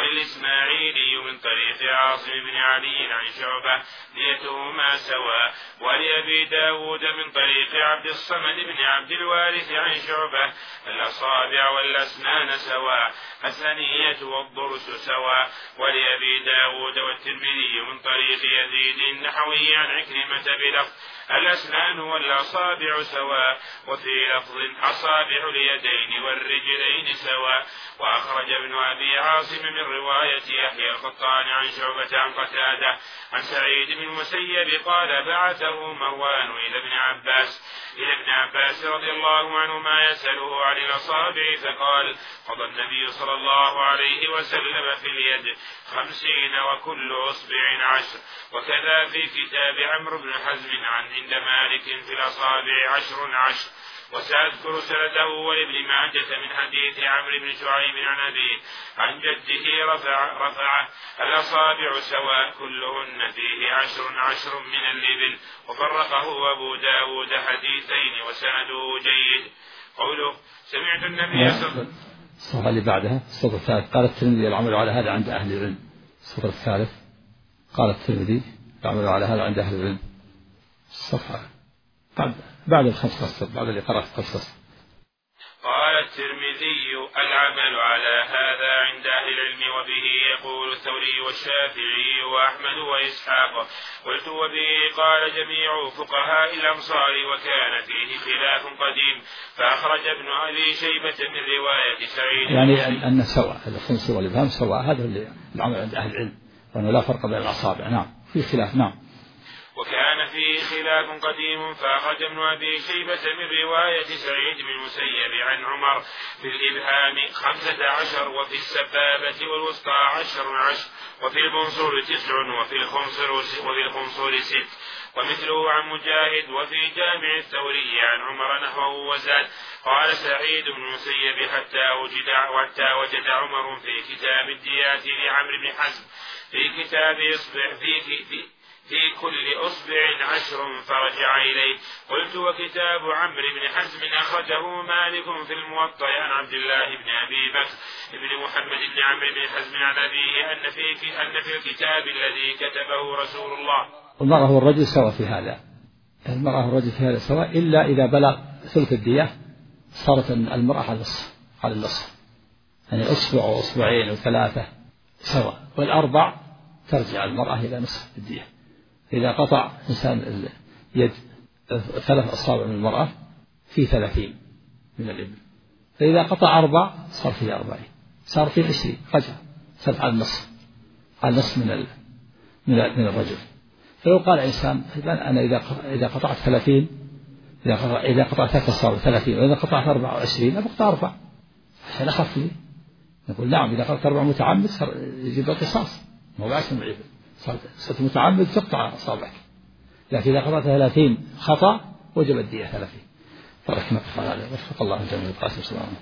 وللإسماعيلي من طريق عاصم بن علي عن شعبة ديتهما سواء. ولأبي داود من طريق عبد الصمد بن عبد الوارث عن شعبة الأصابع والأسنان سواء، الثنية والضرس سواء. ولأبي داود والترمذي من طريق يزيد النحوي عن عكرمة بلفظ الأسنان والأصابع سواء، وفي لفظ أصابع اليدين والرجلين سواء. وأخرج ابن أبي عاصم من رواية يحيى القطان عن شعبة عن قتادة عن سعيد بن المسيب قال بعثه مروان إلى ابن عباس إلى ابن عباس رضي الله عنهما يسأله عن الأصابع، فقال قضى النبي صلى الله عليه وسلم في اليد خمسين وكل أصبع عشر. وكذا في كتاب عمرو بن حزم عن عند مالك في الأصابع عشر عشر. وسأذكر سنده ولابن ماجة من حديث عمرو بن شعيب عن أبيه عن جده رفع رفع الأصابع سواء كلهن فيه عشر عشر من الإبل. وفرقه أبو داود حديثين وسنده جيد. قوله سمعت النبي صلى الله عليه وسلم. الصفحة اللي بعدها الصفحة الثالث قال الترمذي العمل على هذا عند أهل العلم. الصفحة الثالث قال الترمذي العمل على هذا عند أهل العلم. الصفحة بعد بعد الخمس قصة بعد اللي قرأت قصة. قال الترمذي العمل على هذا عند أهل العلم، وبه يقول الثوري والشافعي وأحمد وإسحاق. قلت وبه قال جميع فقهاء الأمصار، وكان فيه خلاف قديم. فأخرج ابن أبي شيبة من رواية سعيد يعني أن سواء الخنصر والإبهام سواء، هذا اللي العمل عند أهل العلم، وأنه لا فرق بين الأصابع. نعم في خلاف. نعم. وكان فيه خلاف قديم. فأخرج ابن أبي شيبة من رواية سعيد بن المسيب عن عمر في الإبهام خمسة عشر، وفي السبابة والوسطى عشر عشر، وفي المنصور تسع، وفي الخنصر وفي الخنصور ست. ومثله عن مجاهد وفي جامع الثوري عن عمر نحوه وزاد. قال سعيد بن المسيب حتى وجد حتى وجد عمر في كتاب الديات لعمرو بن حزم في كتاب إصبع في, في في كل أصبع عشر فرجع إليه. قلت وكتاب عمرو بن حزم أخرجه مالك في الموطأ عن عبد الله بن أبي بكر بن محمد بن عمرو بن حزم عن أبيه أن في أن في الكتاب الذي كتبه رسول الله. المرأة والرجل سواء في هذا، المرأة والرجل في هذا سواء، إلا إذا بلغ ثلث الدية صارت المرأة على النصف على النصف، يعني أصبع وأصبعين وثلاثة سواء، والأربع ترجع المرأة إلى نصف الدية. إذا قطع إنسان اليد ثلاث أصابع من المرأة في ثلاثين من الإبل، فإذا قطع أربع صار فيه أربعين، صار فيه عشرين، رجع صار على النصف على النصف من ال... من من الرجل. فلو قال إنسان أنا إذا إذا قطعت ثلاثين إذا قطع إذا قطعت ثلاث أصابع ثلاثين، وإذا قطعت أربعة وعشرين أبقى أربع عشان أخف لي. نقول نعم إذا قطعت أربع متعمد صار يجب القصاص، مو بعشر من الإبل، صرت متعمد تقطع أصابعك. لكن إذا قطعت ثلاثين خطأ وجب الدية ثلاثين. فرح نقف على هذا. وفق الله الجميع. القاسم صلى الله عليه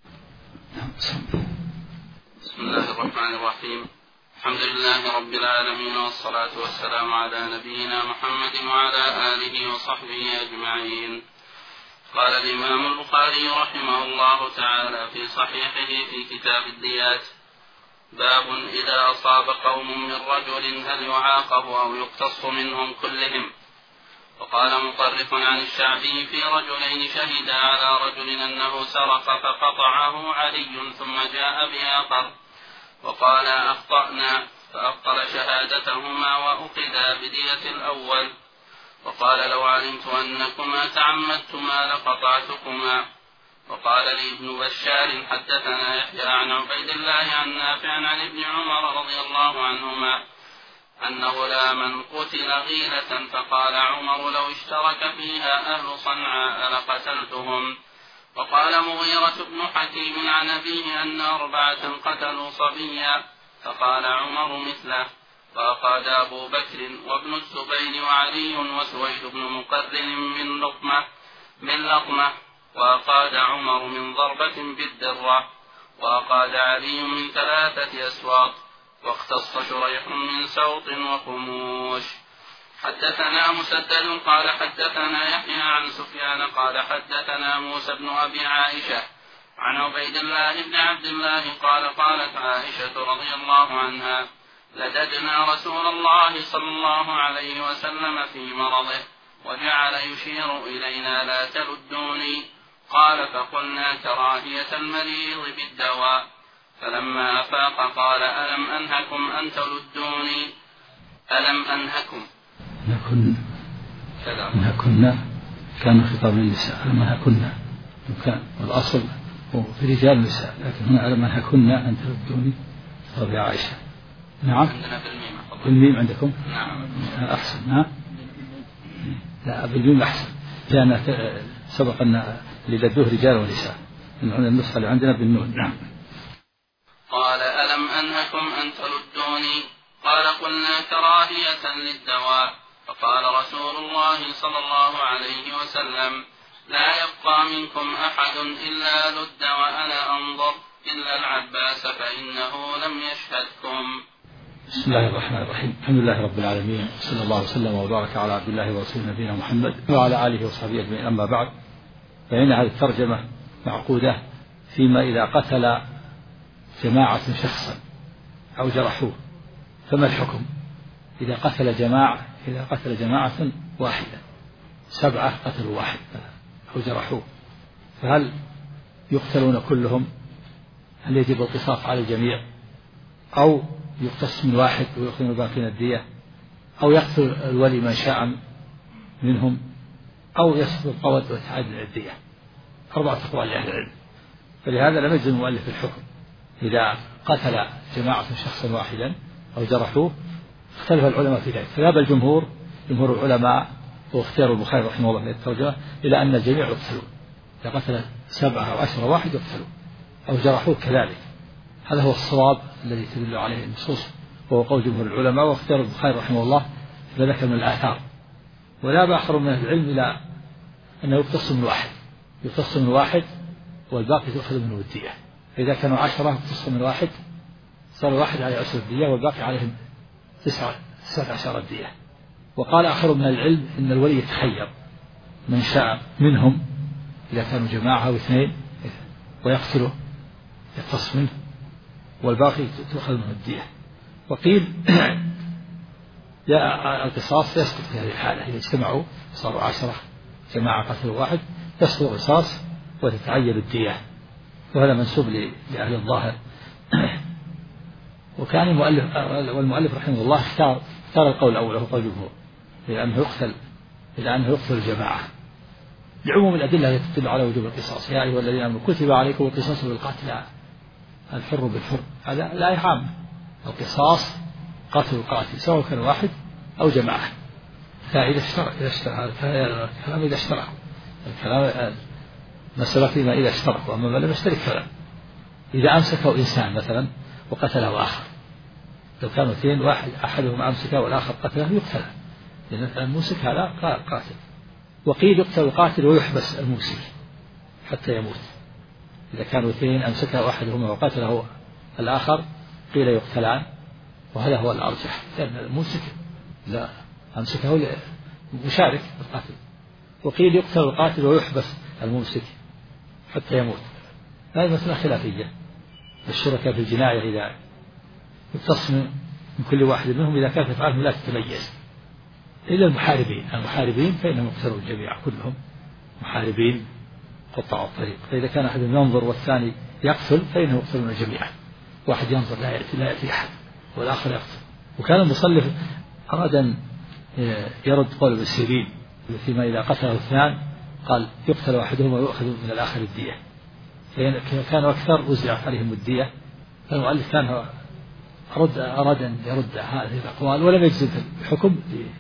وسلم. بسم الله الرحمن الرحيم. الحمد لله رب العالمين، والصلاة والسلام على نبينا محمد وعلى آله وصحبه أجمعين. قال الإمام البخاري رحمه الله تعالى في صحيحه في كتاب الديات: باب إذا أصاب قوم من رجل هل يعاقب أو يقتص منهم كلهم. وقال مطرف عن الشعبي في رجلين شهدا على رجل أنه سرق فقطعه علي ثم جاء بآخر وقال أخطأنا، فأبطل شهادتهما وأخذا بدية الأول. وقال لو علمت أنكما تعمدتما لقطعتكما. وقال لي ابن بشار حدثنا يحيى عن عبيد الله عن نافع عن ابن عمر رضي الله عنهما أن غلاما قتل غيلة فقال عمر لو اشترك فيها أهل صنعاء لقتلتهم. وقال مغيرة بن حكيم عن أبيه أن أربعة قتلوا صبيا فقال عمر مثله. فأقاد أبو بكر وابن الزبير وعلي وسويد بن مقرن من لقمة من لقمة وأقاد عمر من ضربة بالدرة وأقاد علي من ثلاثة أسواط واختص شريح من سوط وخموش. حدثنا مسدد قال حدثنا يحيى عن سفيان قال حدثنا موسى بن أبي عائشة عن عبيد الله بن عبد الله قال قالت عائشة رضي الله عنها لددنا رسول الله صلى الله عليه وسلم في مرضه وجعل يشير إلينا لا تلدوني قال فقلنا كراهية المريض بالدواء فلما أفاق قال ألم أنهكم أن تلدوني ألم أنهكم نكن نكن كان خطاب للنساء ألم أنهكن كان والأصل هو في رجال النساء لكن هنا ألم أنهكن أن تلدوني رضي عائشة. نعم بالميم عندكم نعم أحسن. نعم لا بالميم أحسن لأن سبق أن لدوه رجال ونساء النسخة اللي عندنا بالنون. نعم. قال ألم أنهكم أن تلدوني قال قلنا كراهية للدواء فقال رسول الله صلى الله عليه وسلم لا يبقى منكم أحد إلا لد وأنا أنظر إلا العباس فإنه لم يشهدكم. بسم الله الرحمن الرحيم الحمد لله رب العالمين صلى الله وسلم وبارك على عبد الله ورسوله نبينا محمد وعلى آله وصحبه أجمعين. أما بعد فإن هذه الترجمة معقودة فيما إذا قتل جماعة شخصا أو جرحوه فما الحكم إذا قتل جماعة إذا قتل جماعة واحدة سبعة قتلوا واحد أو جرحوه فهل يقتلون كلهم؟ هل يجب القصاص على الجميع أو يقتص من واحد ويأخذون الباقين الدية أو يقتل الولي من شاء منهم أو يسقط القود ويتعدل الدية؟ أربعة أقوال لأهل العلم. فلهذا لم يجزم المؤلف الحكم إذا قتل جماعة شخصا واحدا أو جرحوه. اختلف العلماء في ذلك فذهب الجمهور جمهور العلماء واختيار البخاري رحمه الله في الترجمة إلى أن الجميع يقتلون إذا قتل سبعة أو عشرة واحد يقتلون أو جرحوه كذلك. هذا هو الصواب الذي تدل عليه النصوص وهو قول جمهور العلماء واختيار البخاري رحمه الله فيما ذكر من الآثار. ولا بأخر من العلم إلى أنه يقتص من واحد يقتص من واحد والباقي تؤخذ منه الدية. فإذا كانوا عشرة يقتص من واحد صار واحد عليه عشر الدية والباقي عليهم تسعة تسعة عشر الدية. وقال آخر من العلم إن الولي يتخير من شاء منهم إذا كانوا جماعة أو اثنين ويقتله يقتص منه والباقي تؤخذ منه الدية. وقيل يا القصاص يسقط في هذه الحالة إذا اجتمعوا صاروا عشرة جماعة قتلوا واحد يسقط القصاص وتتعين الدية. وهذا منسوب لأهل الظاهر. وكان المؤلف والمؤلف رحمه الله اختار اختار القول الأول وهو قول الجمهور لأنه يقتل لأنه يقتل الجماعة لعموم الأدلة التي تدل على وجوب القصاص. يا أيها الذين آمنوا كتب عليكم القصاص بالقتل الحر بالحر. هذا لا يحام القصاص قتل القاتل سواء كان واحد أو جماعة. فإذا اشترك إذا اشترك هذا الكلام إذا اشترك الكلام مسألة فيما إذا اشترك وأما ما لم يشترك فلا. إذا أمسكه إنسان مثلا وقتله آخر لو كانوا اثنين واحد أحدهم أمسكه والآخر قتله يقتل لأن الممسك هذا قاتل. وقيل يقتل القاتل ويحبس الممسك حتى يموت. إذا كانوا اثنين أمسكه أحدهما وقتله الآخر قيل يقتلان وهذا هو الأرجح لأن الممسك لا أمسكه مشارك بالقتل. وقيل يقتل القاتل ويحبس الممسك حتى يموت. هذه مسألة خلافية. الشركاء في الجناية إذا يقتص من كل واحد منهم إذا كانت أفعالهم لا تتميز إلا المحاربين المحاربين فإنهم يقتلون الجميع كلهم محاربين قطاع الطريق. فإذا كان أحد ينظر والثاني يقتل فإنهم يقتلون الجميع. واحد ينظر لا يأتي لا يأتي أحد والآخر يقتل. وكان المصنف أراد أن يرد قول ابن سيرين فيما إذا قتله اثنان قال يقتل أحدهما ويؤخذ من الآخر الدية لأن كانوا أكثر وزعت عليهم الدية. فالمؤلف كان أرد أراد أن يرد هذه الأقوال ولم يجزم في الحكم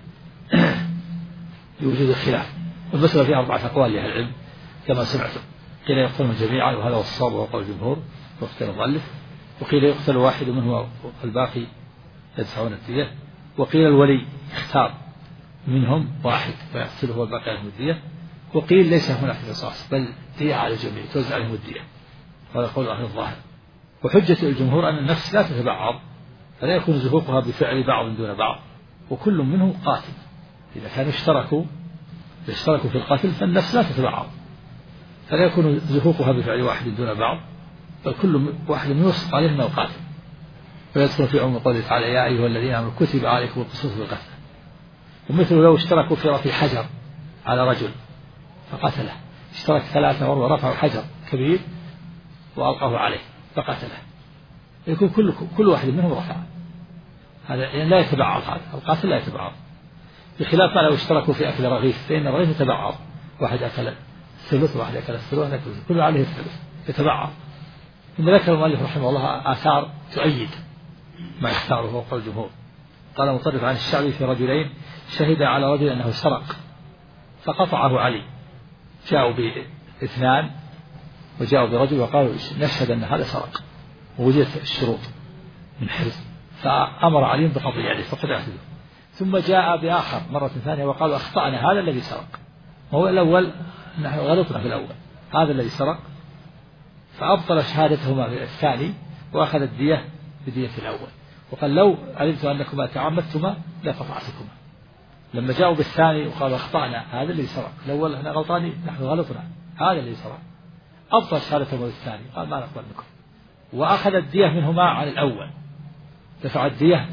لوجود الخلاف. والمسألة فيها أربعة أقوال لأهل العلم كما سمعتم. قيل يقتلون جميعا وهذا هو الصواب وهو قول الجمهور واختار المؤلف، وقيل يقتل واحد منهم والباقي يدفعون الدية، وقيل الولي يختار منهم واحد ويقتله والباقي عليهم الدية، وقيل ليس هناك قصاص بل دية على الجميع توزع عليهم الدية، وهذا قول أهل الظاهر. وحجة الجمهور أن النفس لا تتبعض فلا يكون زهوقها بفعل بعض دون بعض، وكل منهم قاتل. إذا كانوا اشتركوا اشتركوا في القتل فالنفس لا تتبعض فلا يكون زهوقها بفعل واحد دون بعض، بل كل واحد منهم يوصف عليه أنه قاتل. ويدخل في عموم قوله تعالى يا أيها الذين آمنوا كتب عليكم القصاص بالقتل. ومثل لو اشتركوا في رفع حجر على رجل فقتله، اشترك ثلاثة ورفعوا حجر كبير وألقاه عليه فقتله، يكون كل كل واحد منهم رفع، هذا يعني لا يتبعض، هذا القاتل لا يتبعض، بخلاف ما لو اشتركوا في أكل رغيف فإن الرغيف يتبعض، واحد أكل الثلث وواحد أكل الثلث كل عليه الثلث يتبعض. ثم ذكر المؤلف رحمه الله آثار تؤيد ما يختاره هو قول الجمهور. قال مطرف عن الشعبي في رجلين شهد على رجل أنه سرق فقطعه علي، جاءوا باثنان وجاءوا برجل وقالوا نشهد أن هذا سرق ووجدت الشروط من حرز، فأمر علي بقطع يده فقطع يده. ثم جاء بآخر مرة ثانية وقالوا أخطأنا هذا الذي سرق، وهو الأول نحن غلطنا في الأول هذا الذي سرق، فأبطل شهادتهما في الثاني وأخذ الدية بدية الأول، وقال لو علمت أنكما تعمدتما لقطعتكما. لما جاءوا بالثاني وقالوا أخطأنا هذا الذي سرق، الأول احنا غلطاني نحن غلطنا هذا الذي سرق، أبطل شهادتهما بالثاني قال ما نقبل منكم، وأخذ الدية منهما عن الأول، دفع الدية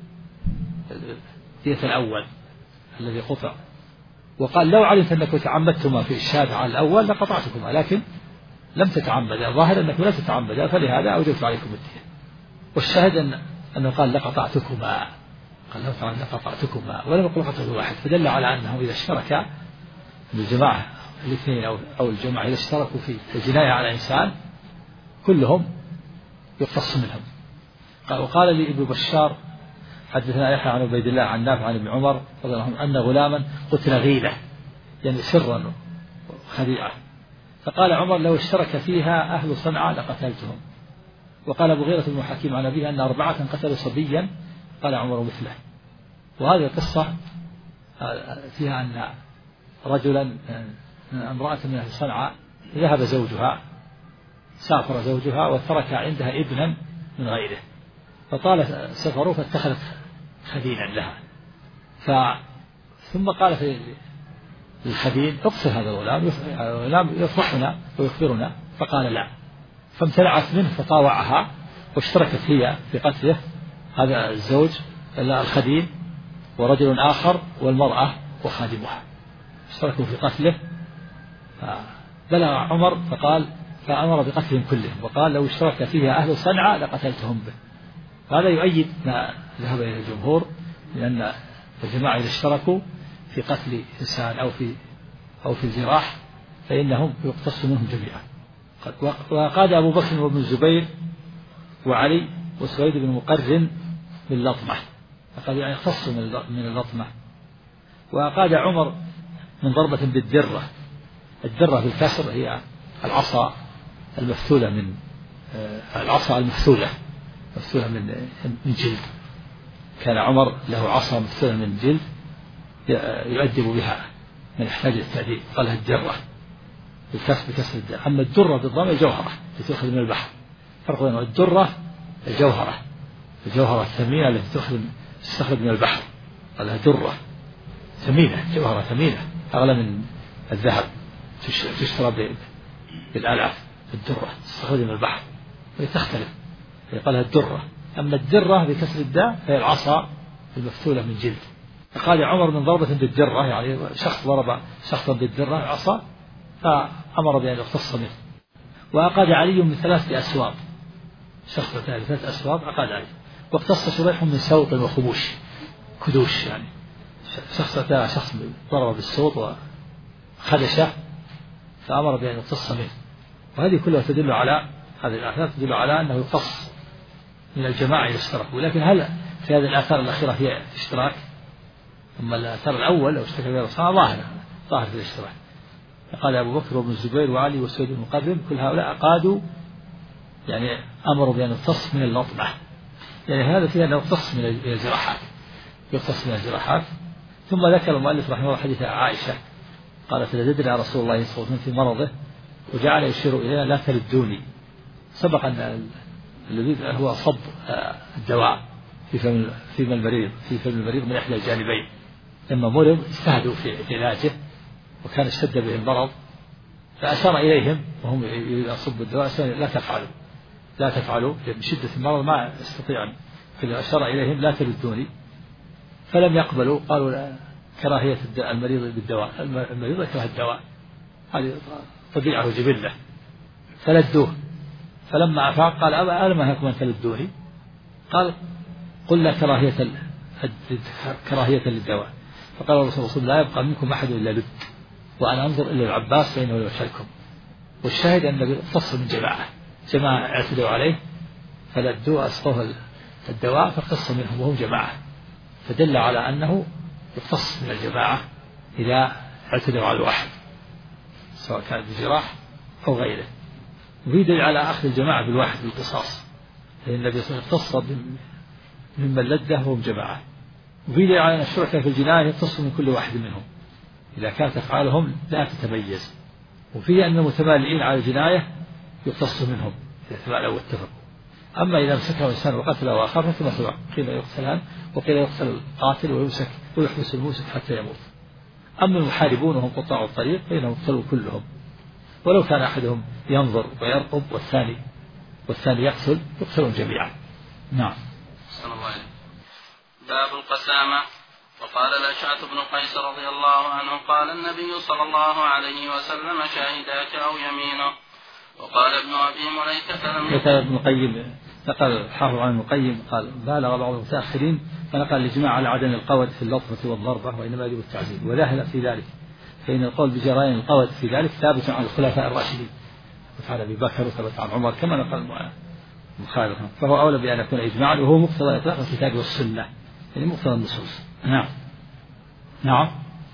دية الأول الذي قطع، وقال لو علمت أنكم تعمدتما في الشهادة على الأول لقطعتكما، لكن لم تتعمدا، الظاهر أنكم لا تتعمدا فلهذا أوجبت عليكم الدية. والشاهد أن أنه قال لقطعتكما، قال لو تعالى لقطعتكما ولم يقل قتل واحد، فدل على أنه إذا اشترك الجماعة الاثنين أو أو الجماعة إذا اشتركوا في الجناية على إنسان كلهم يقتص منهم. قال وقال لي ابن بشار حدثنا يحيى عن عبيد الله عن نافع عن ابن عمر رضي الله عنه أن غلاما قتل غيلة يعني سرا خديعة، فقال عمر لو اشترك فيها أهل صنعاء لقتلتهم. وقال مغيرة بن حكيم عن أبيه أن أربعة قتلوا صبيا قال عمر مثله. وهذه القصة فيها أن رجلا من امرأة من أهل صنعاء ذهب زوجها، سافر زوجها وترك عندها ابنا من غيره، فطال سفره فاتخذت خدينا لها، ف ثم قالت للخدين اقتل هذا الغلام، الغلام يفرحنا ويخبرنا، فقال لا، فامتنعت منه فطاوعها واشتركت هي في قتله، هذا الزوج الخدين ورجل آخر والمرأة وخادمها اشتركوا في قتله، فبلغ عمر فقال فأمر بقتلهم كلهم، وقال لو اشترك فيها أهل صنعاء لقتلتهم به. هذا يؤيد ما ذهب إلى الجمهور لأن الجماعة إذا اشتركوا في قتل إنسان أو في أو في الجراح فإنهم يقتص منهم جميعا. وقاد أبو بكر وابن الزبير وعلي وسويد بن مقرن باللطمة، فقد يعني يختص من اللطمة. وقاد عمر من ضربة بالدرة، الدرة بالكسر هي العصا المفتولة من العصا المفتولة مفتولة من من جلد، كان عمر له عصا مفتولة من جلد يؤدب بها من يحتاج للتأديب، قالها الدرة بالكسر بكسر الدرة. أما الدرة بالضم الجوهرة تؤخذ من البحر، فرق بين الدرة الجوهرة، الجوهرة الثمينة التي تؤخذ تستخرج من البحر، قالها درة ثمينة، جوهرة ثمينة أغلى من الذهب، تشترى بالآلاف، الدرة تستخرج من البحر وهي تختلف، قالها الدرة. أما الدرة بكسر الداء فهي العصا المفتولة من جلد. فقال عمر من ضربة بالدرة يعني شخص ضرب شخصا بالدرة عصا فأمر بأن يقتص منه. وأقاد علي من ثلاثة أسواق، شخص ثلاث أسواق أقاد علي. واقتص شريح من سوط وخبوش كدوش، يعني شخص شخص ضرب بالسوط وخدشه فأمر بأن يقتص منه. وهذه كلها تدل على هذه الآثار تدل على أنه يخص من الجماعة إذا اشتركوا. لكن هل في هذه الآثار الأخيرة هي اشتراك؟ أما الآثار الأول لو اشترك بها الصحابة ظاهرة ظاهر في الاشتراك. قال أبو بكر وابن الزبير وعلي وسعيد بن مقرن كل هؤلاء قادوا يعني أمروا بأن يقتص من اللطمة، يعني هذا فيها أنه يقتص من الجراحات يقتص من الجراحات. ثم ذكر المؤلف رحمه الله حديث عائشة قالت لددنا رسول الله صلى الله عليه وسلم في مرضه وجعل يشير إلينا لا تردوني. سبق أن اللذيذ هو صب الدواء في فم في المريض في فم المريض من إحدى الجانبين. لما مرض اجتهدوا في علاجه وكان اشتد به المرض فأشار إليهم وهم يصبوا الدواء لا تفعلوا لا تفعلوا من شدة المرض ما يستطيعون، فأشار إليهم لا تردوني فلم يقبلوا. قالوا كراهية المريض بالدواء، المريض يكره الدواء هذه طبيعة وجبلة فلدوه. فلما أفاق قال ألا ما هكم أن تلدوني؟ قال قلنا كراهية كراهية للدواء. فقال الرسول صلى الله عليه وسلم لا يبقى منكم أحد إلا لد وأنا أنظر إلى العباس فإنه يشارككم. والشاهد أن النبي اختص من جماعة جماعة اعتدوا عليه فلدوا أسقوه الدواء فاختص منهم وهم جماعة، فدل على أنه يختص من الجماعة إذا اعتدوا على الواحد سواء كان بجراح أو غيره. وفي دليل على أخذ الجماعة بالواحد بالقصاص، لأن النبي صلى الله عليه وسلم اختص ممن لده وهم جماعة. وفي دليل على أن الشركاء في الجناية يختص من كل واحد منهم إذا كانت أفعالهم لا تتميز. وفيه أن المتمالئين على الجناية يختص منهم إذا تمالوا واتفقوا. أما إذا مسكه إنسان وقتله آخر فكما سبق قيل يقتلان وقيل يقتل القاتل ويمسك ويحبس الموسك حتى يموت. أما المحاربون وهم قطاع الطريق فإنهم يقتلوا كلهم ولو كان أحدهم ينظر ويرقب والثاني والثاني يقتل يقتلون جميعا. نعم. صلى الله عليه. باب القسامة. وقال الأشعث بن قيس رضي الله عنه قال النبي صلى الله عليه وسلم شاهداك أو يمينه. وقال ابن أبي مليكة لم يكن ابن القيم نقل الحافظ عن ابن القيم قال بالغ بعض المتأخرين فنقل الإجماع على عدم القود في اللطمة والضربة وإنما يجب التعزير وذهل في ذلك، فإن القول بجريان القود في ذلك ثابت عن الخلفاء الراشدين وعن أبي بكر وثبت عن عمر كما نقل المخالف، فهو أولى بأن يكون إجماعا وهو مقتضى إطلاق الكتاب والسنة يعني مقتضى النصوص. نعم نعم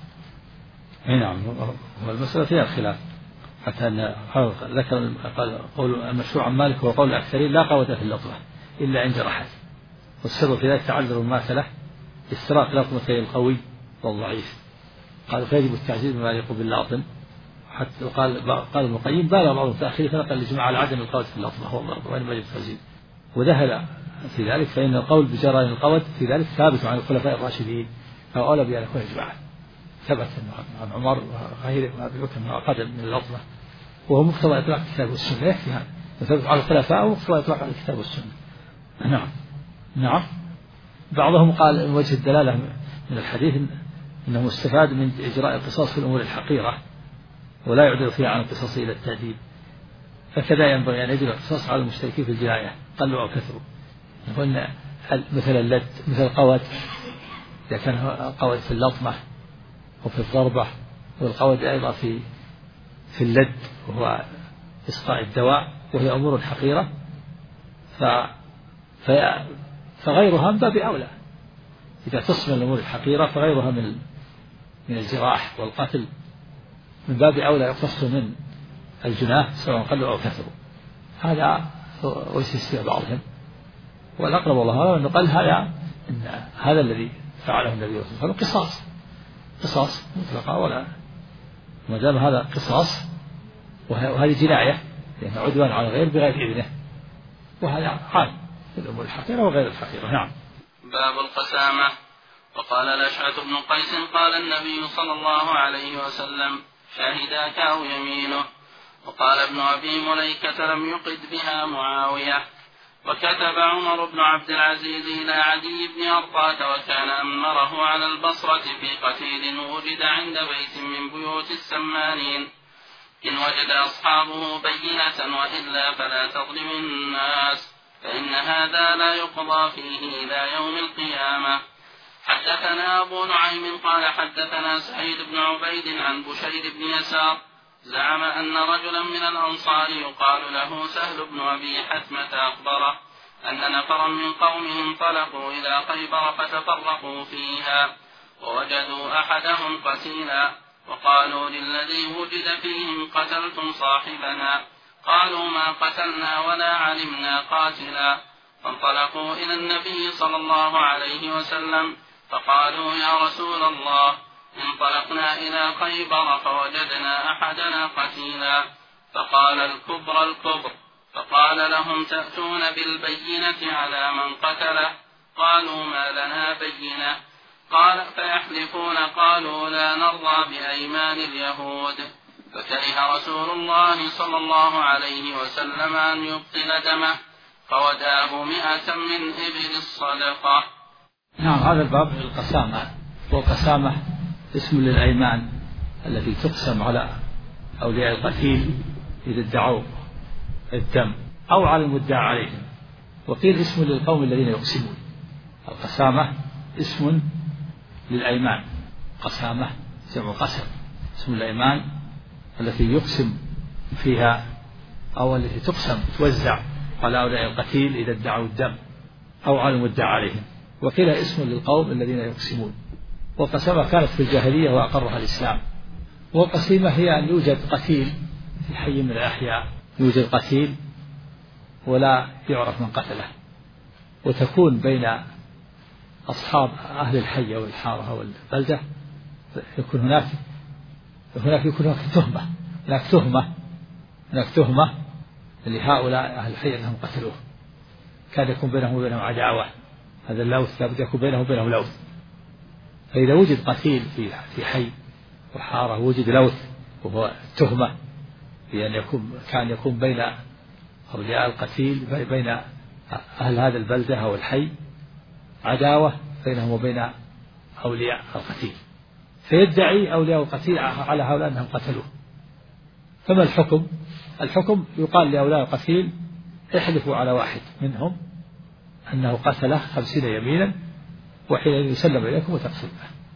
أي نعم. والمسألة فيها خلاف حتى أن ذكر قال قول المشروع عن مالك هو قول الأكثرين لا قوة في اللطمة إلا عند جرحات، والسبب في ذلك تعذر الماثلة استراق لطمتي القوي والضعيف. قال فيجب التعزيز بما يليق باللاطم. حتى قال قال ابن القيم بالغ بعض المتأخرين فنقل الإجماع على عدم القوة في اللطمة والضرب وإنما يجب التعزيز وذهل في ذلك، فإن القول بجريان القوة في ذلك ثابت عن الخلفاء الراشدين فهو أولى بأن يكون إجماعا. ثبت عن عمر وغيره وأبي بكر أنه قدم من اللطمة وهو مقتضى إطلاق الكتاب والسنة يكفي هذا ثبت على الخلفاء ومقتضى إطلاق الكتاب والسنة. نعم نعم. بعضهم قال من وجه الدلالة من الحديث أنه مستفاد من إجراء القصاص في الأمور الحقيرة ولا يعدل فيها عن القصاص إلى التأديب، فكذا ينبغي أن يجري القصاص على المشتركين في الجناية قلوا أو كثروا. قلنا مثل اللد مثل القود إذا كان قود في اللطمة وفي الضربة، والقود أيضا في في اللد وهو إسقاء الدواء وهي أمور حقيرة ف فغيرها من باب أولى. إذا تصل الأمور الحقيرة فغيرها من من الجراح والقتل من باب أولى يقتص من الجناح سواء قلوا أو كثروا. هذا ويسيس فيه بعضهم، والأقرب والله أنه قال هذا إن هذا الذي فعله النبي صلى الله عليه وسلم قصاص قصاص مطلقة، ولا ما دام هذا قصاص وهذه جناية لأنه عدوان على غير بغير إذنه، وهذا عام في الأمور الحقيرة وغير الحقيرة. نعم. باب القسامة. وقال الأشعث بن قيس قال النبي صلى الله عليه وسلم شاهداك أو يمينه. وقال ابن أبي مليكة لم يقد بها معاوية. وكتب عمر بن عبد العزيز إلى عدي بن أرطاة وكان أمره على البصرة في قتيل وجد عند بيت من بيوت السمانين إن وجد أصحابه بينة وإلا فلا تظلم الناس فإن هذا لا يقضى فيه إلى يوم القيامة. حدثنا أبو نعيم قال حدثنا سعيد بن عبيد عن بشير بن يسار زعم أن رجلا من الأنصار يقال له سهل بن أبي حثمة أخبره أن نفرا من قومهم انطلقوا إلى خيبر فتفرقوا فيها ووجدوا أحدهم قتيلا وقالوا للذي وجد فيهم قتلتم صاحبنا؟ قالوا ما قتلنا ولا علمنا قاتلا. فانطلقوا إلى النبي صلى الله عليه وسلم فقالوا يا رسول الله انطلقنا إلى خيبر فوجدنا أحدنا قتيلا. فقال الكبر الكبر. فقال لهم تأتون بالبينة على من قتله؟ قالوا ما لنا بينة. قال فيحلفون قالوا لا نرضى بأيمان اليهود. فكره رسول الله صلى الله عليه وسلم أن يبطل دمه فوداه مئة من إبل الصدقة. نعم. هذا الباب القسامة، والقسامة اسم للأيمان التي تقسم على أولياء القتيل إذا ادعوا الدم أو على المدعى عليهم. وقيل اسم للقوم الذين يقسمون. القسامة اسم للأيمان، قسامة جمع قسم، اسم الأيمان التي يقسم فيها أو التي تقسم توزع على أولياء القتيل إذا ادعوا الدم أو على المدعى عليهم. وقيل اسم للقوم الذين يقسمون. والقسامة كانت في الجاهلية وأقرها الإسلام. والقسيمة هي أن يوجد قتيل في حي من الأحياء، يوجد قتيل ولا يعرف من قتله، وتكون بين أصحاب أهل الحي أو الحارة أو البلدة يكون هناك هناك يكون هناك تهمة هناك تهمة هناك تهمة لهؤلاء أهل الحي أنهم قتلوه. كان يكون بينهم وبينهم عداوة، هذا اللوث لابد يكون بينهم وبينهم لوث. فإذا وجد قتيل في في حي وحارة وجد لوث وهو التهمة بأن يكون كان يكون بين أولياء القتيل بين أهل هذا البلدة أو الحي عداوة بينهم وبين أولياء القتيل، فيدعي أولياء القتيل على هؤلاء أنهم قتلوه. فما الحكم؟ الحكم يقال لأولياء القتيل احلفوا على واحد منهم أنه قتله خمسين يمينا وحين يسلم إليكم وتقسمه.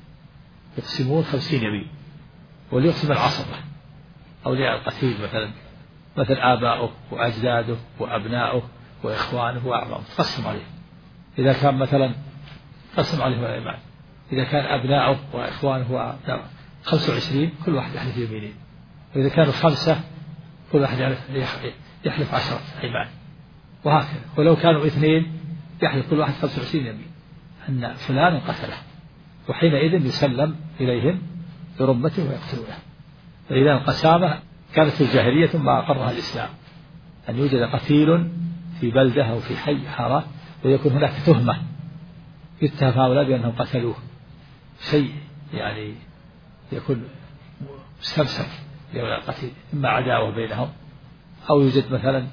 يقسمون خمسين يمين، وليقسم العصبة أولياء القتيل مثلا مثل آباؤه وأجداده وأبناؤه وإخوانه وأعمامه تقسم عليه. إذا كان مثلا قسم عليهم الإيمان، إذا كان أبناؤه وإخوانه وأبناؤه خمسة وعشرين كل واحد يحلف يمينين، وإذا كانوا خمسة كل واحد يحلف عشرة أيمان، وهكذا. ولو كانوا اثنين يحلف كل واحد خمسة وعشرين يمين أن فلان قتله، وحينئذ يسلم إليهم برمته ويقتلونه. فإذا القسامة كانت في الجاهلية ثم أقرها الإسلام، أن يوجد قتيل في بلدة أو في حي حارة ويكون هناك تهمة يتهم هؤلاء بأنهم قتلوه، شيء يعني يكون مستمسك لأولياء القتيل، إما عداوة بينهم أو يوجد مثلا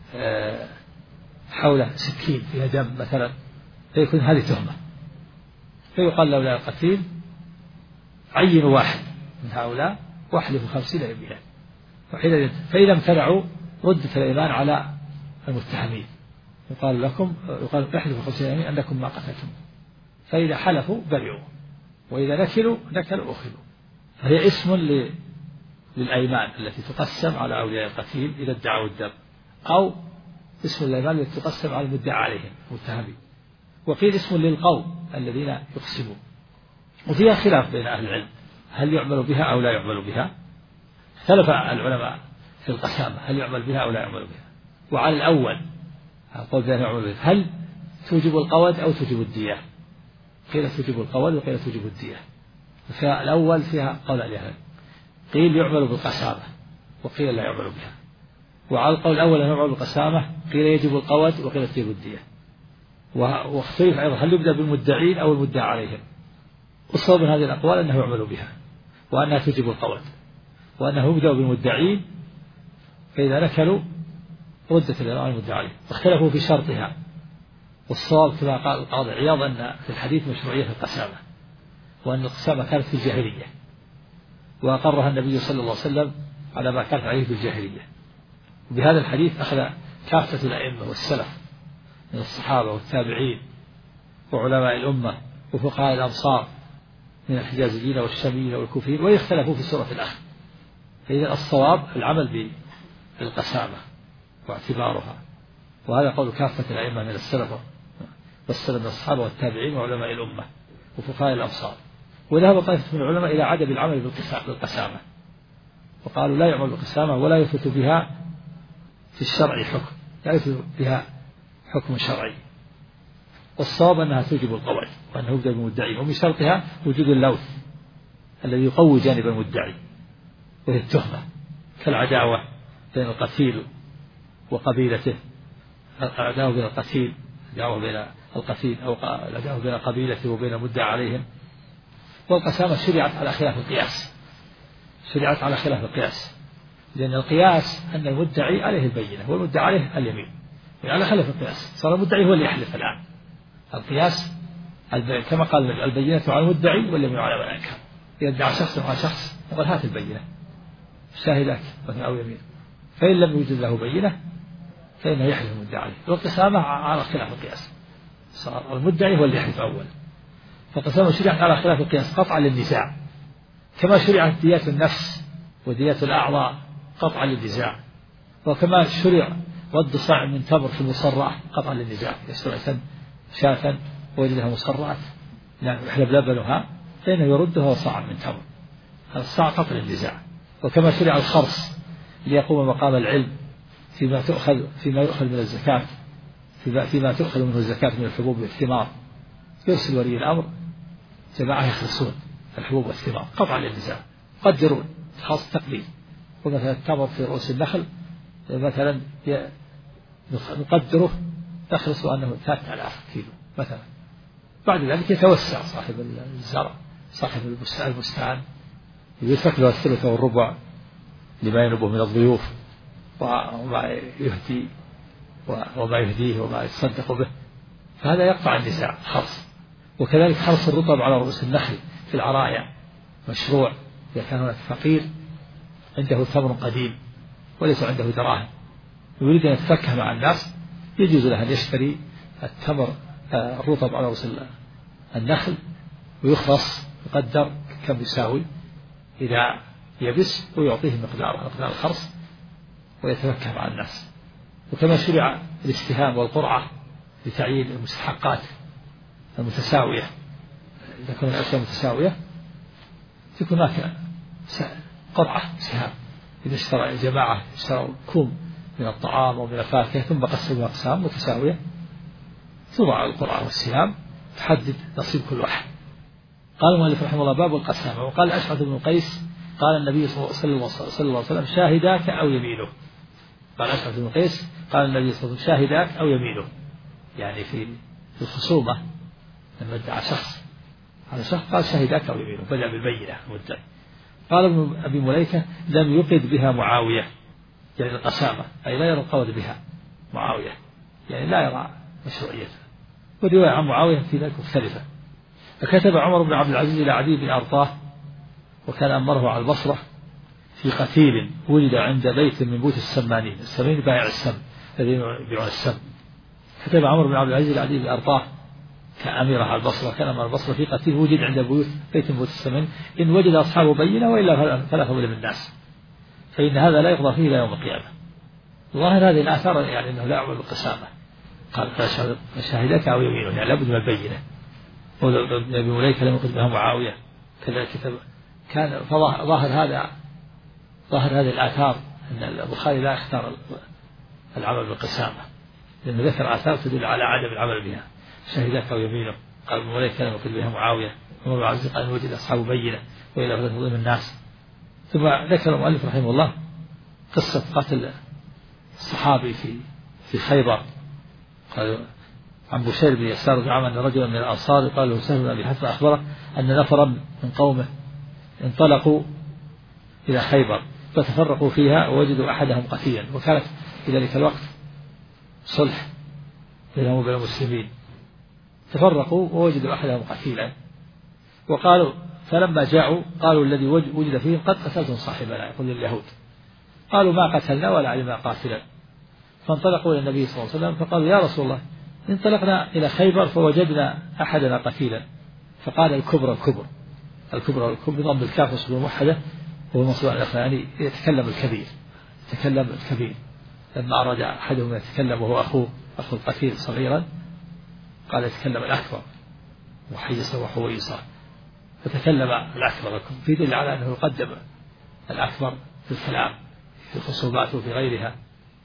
حوله سكين فيها دم مثلا، فيكون هذه تهمة. فيقال لأولياء القتيل عينوا واحد من هؤلاء واحلفوا خمسين يمينا، وحين فإذا امتنعوا ردت الإيمان على المتهمين، يقال لكم يقال احلفوا خمسين يمين أنكم ما قتلتم، فإذا حلفوا برئوا، وإذا نكلوا نكلوا أخذوا. فهي اسم للأيمان التي تقسم على أولياء القتيل إذا ادعوا الدم، أو اسم الأيمان التي تقسم على المدعى عليهم المتهمين. وقيل اسم للقوم الذين يقسمون. وفيها خلاف بين أهل العلم هل يعمل بها أو لا يعمل بها. اختلف العلماء في القسامة هل يعمل بها أو لا يعمل بها. وعلى الأول قول بأن يعمل بها هل توجب القود أو توجب الدية. قيل توجب القود وقيل توجب الدية. فالأول فيها قول الأهل، قيل يعمل بالقسامة وقيل لا يعمل بها. وعلى القول الأول أن يعمل بالقسامة قيل يجب القود وقيل تجب الدية. واختلف أيضا هل يبدأ بالمدعين أو المدعى عليهم. والصواب من هذه الأقوال أنه يعمل بها وأنها تجب القود، وأنه يبدأ بالمدعين فإذا نكلوا ردت الإمام المدعى عليه. واختلفوا في شرطها، والصواب كما قال القاضي عياض أن في الحديث مشروعية القسامة، وأن القسامة كانت في الجاهلية وأقرها النبي صلى الله عليه وسلم على ما كانت عليه في الجاهلية. وبهذا الحديث أخذ كافة الأئمة والسلف من الصحابة والتابعين وعلماء الأمة وفقهاء الأمصار من الحجازيين والشاميين والكوفيين، ويختلفوا في سورة الأخذ، فإذا الصواب العمل بالقسامة واعتبارها، وهذا قول كافة الأئمة من السلف والسلف من الصحابة والتابعين وعلماء الأمة وفقهاء الأمصار. وذهب طائفة من العلماء إلى عدم العمل بالقسامة، وقالوا لا يعمل بالقسامة ولا يثبت بها في الشرع حكم، لا يثبت بها حكم شرعي. والصواب أنها توجب القواعد وأنه يبدأ بالمدعي، ومن شرطها وجود اللوث الذي يقوي جانب المدعي وهي التهمة، كالعداوة بين القتيل وقبيلته، العداوة بين القتيل العداوة بين القتيل أو العداوة بين قبيلته وبين المدعى عليهم. والقسامة شرعت على خلاف القياس، شرعت على خلاف القياس، لأن القياس أن المدعي عليه البينة والمدعى عليه اليمين، يعني على خلاف القياس صار المدعي هو اللي يحلف الآن. القياس كما قال البينة على المدعي واليمين على من أنكر. إذا ادعى شخص على شخص يقول هات البينة شاهدك أو يمين، فإن لم يوجد له بينة فإنه يحلف المدعي عليه. والقسامة على خلاف القياس، صار المدعي هو اللي يحلف أول. فالقسامة شرعت على خلاف القياس قطعا للنزاع، كما شرعت ديات النفس وديات الأعضاء قطعا للنزاع، وكما شرع رد صاع من تمر في المصرع قطعا للنزاع. يشتري شاة وجدها مصرعة يعني يحلب لبنها فإنه يردها صاع من تمر، هذا الصاع قطع للنزاع. وكما شرع الخرص ليقوم مقام العلم فيما تؤخذ فيما يؤخذ من الزكاة، فيما, فيما تؤخذ منه الزكاة من الحبوب والثمار، يرسل ولي الأمر جماعة يخلصون الحبوب والثمار قطعا للنزاع، قدرون خاص تقدير. ومثلا التمر في رؤوس النخل مثلا نقدره يخلص أنه ثلاثة آلاف كيلو مثلا، بعد ذلك يتوسع صاحب الزرع صاحب البستان يترك له الثلث والربع لما ينبه من الضيوف وما يهدي وما يهديه وما يتصدق به، فهذا يقطع النزاع خرص. وكذلك خرص الرطب على رؤوس النخل في العرايا مشروع إذا كان هناك فقير عنده ثمر قديم وليس عنده دراهم ويريد أن يتفكه مع الناس، يجوز له أن يشتري التمر الرطب على رؤوس النخل ويخرص يقدر كم يساوي إذا يبس ويعطيه مقدار مقدار الخرص ويتفكه مع الناس. وكما شرع الاستهام والقرعة لتعيين المستحقات المتساوية، إذا كانت الأشياء متساوية تكون هناك قرعة سهام، إذا اشترى جماعة اشتروا كوم من الطعام ومن الفاكهة ثم قسموا أقسام متساوية توضع القرعة والسهام تحدد نصيب كل واحد. قال المؤلف رحمه الله باب القسامة. وقال أشعث بن قيس قال النبي صلى الله عليه وسلم شاهداك أو يمينه. قال أشعث بن قيس قال النبي صلى الله عليه وسلم شاهداك أو يمينه، يعني في في الخصومة لما ادعى شخص على شخص قال شاهداك أو يمينه، بدأ بالبينة المدعي. قال ابن أبي مليكة لم يقد بها معاوية، يعني القسامة أي لا يرى القول بها معاوية، يعني لا يرى مشروعيتها. ورواية عن معاوية في ذلك مختلفة. فكتب عمر بن عبد العزيز إلى عدي بن أرطاه وكان أمره على البصرة في قتيل ولد عند بيت من بيوت السمانين، السمين بائع السم الذين يبيعون السم. كتب عمر بن عبد العزيز إلى عدي بن أرطاه كأميرة على البصرة، كان أمر البصرة في قتيل وجد عند بيوت بيت من بيوت السمين إن وجد أصحابه بينة وإلا فلا فضل من الناس، فإن هذا لا يقضى فيه إلى يوم القيامة. ظاهر هذه الآثار يعني أنه لا يعمل بالقسامة. قال فشاهدك أو يمينه، يعني لابد من البينة. ابن مليكة لم يقل بها معاوية كذا كتب. كان ظاهر هذا ظاهر هذه الآثار أن البخاري لا يختار العمل بالقسامة، لأنه ذكر آثار تدل على عدم العمل بها. شاهدك أو يمينه، قال ابن مليكة لم يقل بها معاوية. عمر بن عبد العزيز قال وجد أصحاب بينة وإلى فلا تظلم الناس. ثم ذكر المؤلف رحمه الله قصة قتل الصحابي في في خيبر. قال عن بشير بن يسار بن عمرو أن رجلا من الأنصار قال له سهل بن أبي حثمة أخبره أن نفرا من قومه انطلقوا إلى خيبر فتفرقوا فيها ووجدوا أحدهم قتيلا، وكانت في ذلك الوقت صلح بينهم وبين المسلمين، تفرقوا ووجدوا أحدهم قتيلا وقالوا فلما جاءوا قالوا الذي وجد فيهم قد قتلتم صاحبنا، يقول اليهود. قالوا ما قتلنا ولا علمنا قاتلا. فانطلقوا إلى النبي صلى الله عليه وسلم فقالوا يا رسول الله انطلقنا إلى خيبر فوجدنا أحدنا قتيلا. فقال الكبر الكبر الكبر الكبر بضم الكاف والصاد الموحدة هو المقصود عن الأخنع يعني يتكلم الكبير، يتكلم الكبير. لما أراد أحدهم يتكلم وهو أخوه أخو القتيل صغيرا قال يتكلم الأكبر وحيصه وحويصه، فتكلم الأكبر في دليل على أنه يقدم الأكبر في الكلام في الخصومات وفي غيرها.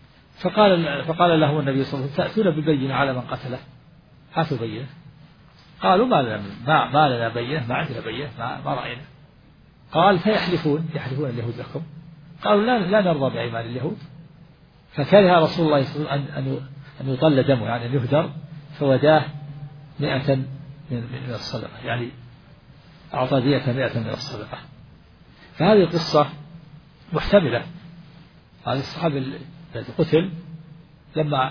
فقال فقال له النبي صلى الله عليه وسلم تأتون بالبينة على من قتله، هاتوا بينة. قالوا ما لنا ما, ما لنا بينة، ما عندنا بينة، ما, ما رأينا. قال فيحلفون يحلفون اليهود لكم. قالوا لا لا نرضى بأيمان اليهود. فكره رسول الله صلى الله عليه وسلم أن أن يطل دمه يعني أن يهدر، فوداه مئة من من الصدقة، يعني أعطى دية مئة من الصدقة. فهذه القصة محتملة. هذا الصحابي الذي قتل لما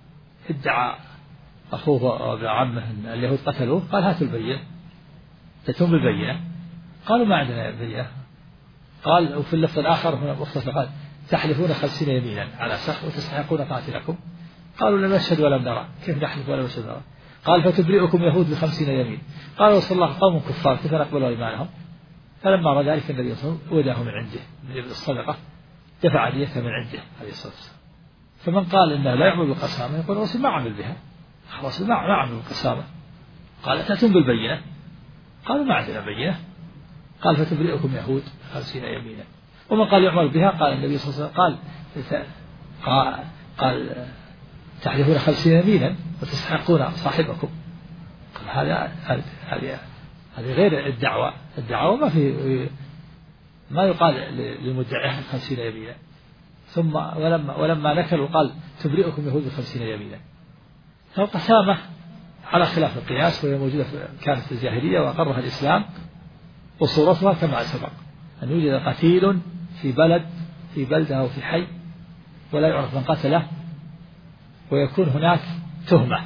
ادعى أخوه وابن عمه أن اليهود قتلوه قال هاتوا البينة، تأتون بالبينة. قالوا ما عندنا بينة. قال وفي اللفظ الآخر هنا مختصر قال تحلفون خمسين يمينا على سخط وتستحقون قاتلكم. قالوا لم نشهد ولم نرى، كيف نحلف ولم نشهد نرى؟ قال فتبرئكم يهود بخمسين يمين. قال رسول الله قوم كفار كيف نقبل أيمانهم؟ فلما رأى ذلك النبي صلى الله عليه وسلم وداه من عنده من الصدقة، دفع ديته من عنده عليه الصلاة والسلام. فمن قال إنه لا يعمل بالقسامة يقول الرسول ما عمل بها، الرسول ما عمل بالقسامة. قال تأتون بالبينة. قالوا ما عندنا بينة. قال فتبرئكم يهود خمسين يمينا. ومن قال يعمل بها قال النبي صلى الله عليه وسلم قال قال تحلفون خمسين يمينا وتستحقون صاحبكم. قال هذا هذه هذه غير الدعوة. الدعوة ما في ما يقال للمدعي خمسين يمينا. ثم ولما ولما نكلوا قال تبرئكم يهود بخمسين يمينا. فالقسامة على خلاف القياس وهي موجودة كانت في الجاهلية وأقرها الإسلام، وصورتها كما سبق أن يوجد قتيل في بلد في بلدة أو في حي ولا يعرف من قتله، ويكون هناك تهمة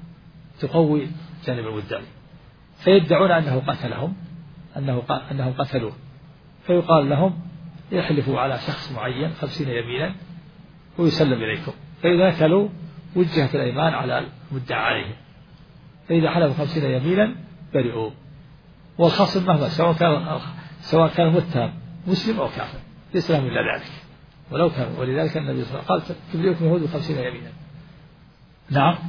تقوي جانب المدعي، فيدعون أنه قتلهم أنه أنهم قتلوه، فيقال لهم يحلفوا على شخص معين خمسين يمينا ويسلم إليكم، فإذا نكلوا وجهت الأيمان على المدعى عليه، فإذا حلفوا خمسين يمينا برئوا. والخصم مهما سواء كان سواء كان متهم مسلم أو كافر ليس لهم إلا ذلك ولو كان. ولذلك النبي صلى الله عليه وسلم قال تبرئكم يهود بخمسين يمينا. نعم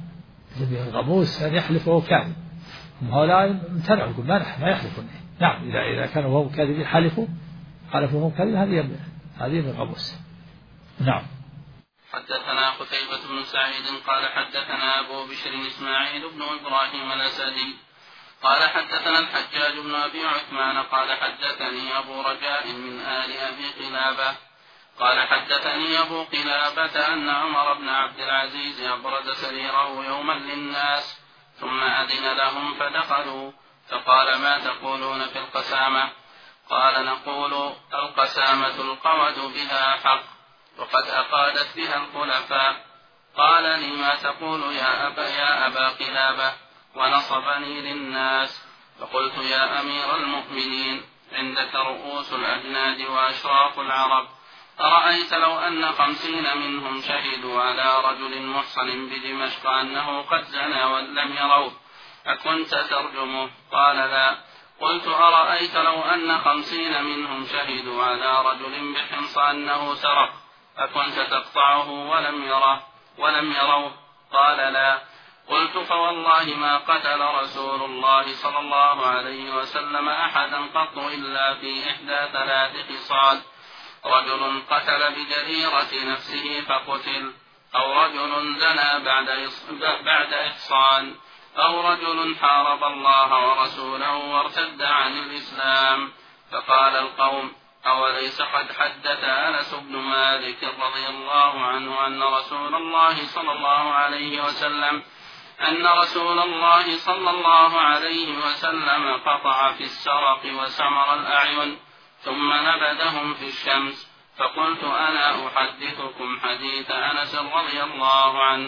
الغموس أن يحلف وهو كاذب، هم هؤلاء امتنعوا يقول ما ما يحلفون. نعم إذا إذا كانوا هم كاذبين حلفوا حلفوا هم كاذبين هذه هذه من الغموس. نعم. حدثنا قتيبة بن سعيد قال حدثنا أبو بشر إسماعيل بن إبراهيم الأسدي قال حدثنا الحجاج بن أبي عثمان قال حدثني أبو رجاء من آل أبي قلابة قال حدثني أبو قلابة أن عمر بن عبد العزيز أبرد سريره يوما للناس ثم أذن لهم فدخلوا فقال ما تقولون في القسامة؟ قال نقول القسامة القود بها حق وقد أقادت بها الخلفاء. قال لي ما تقول يا أبا, يا أبا قلابة؟ ونصبني للناس. فقلت يا أمير المؤمنين عندك رؤوس الأجناد وأشراف العرب، أرأيت لو أن خمسين منهم شهدوا على رجل محصن بدمشق أنه قد زنى ولم يروه أكنت ترجمه؟ قال لا. قلت أرأيت لو أن خمسين منهم شهدوا على رجل بحمص أنه سرق أكنت تقطعه ولم يره ولم يروه؟ قال لا. قلت فوالله ما قتل رسول الله صلى الله عليه وسلم أحدا قط إلا في إحدى ثلاث خصال: رجل قتل بجريرة نفسه فقتل، أو رجل زنى بعد إحصان، أو رجل حارب الله ورسوله وارتد عن الإسلام. فقال القوم: أوليس قد حدث أنس بن مالك رضي الله عنه أن رسول الله صلى الله عليه وسلم أن رسول الله صلى الله عليه وسلم قطع في السرق وسمر الأعين ثم نبذهم في الشمس. فقلت أنا أحدثكم حديث أنس رضي الله عنه.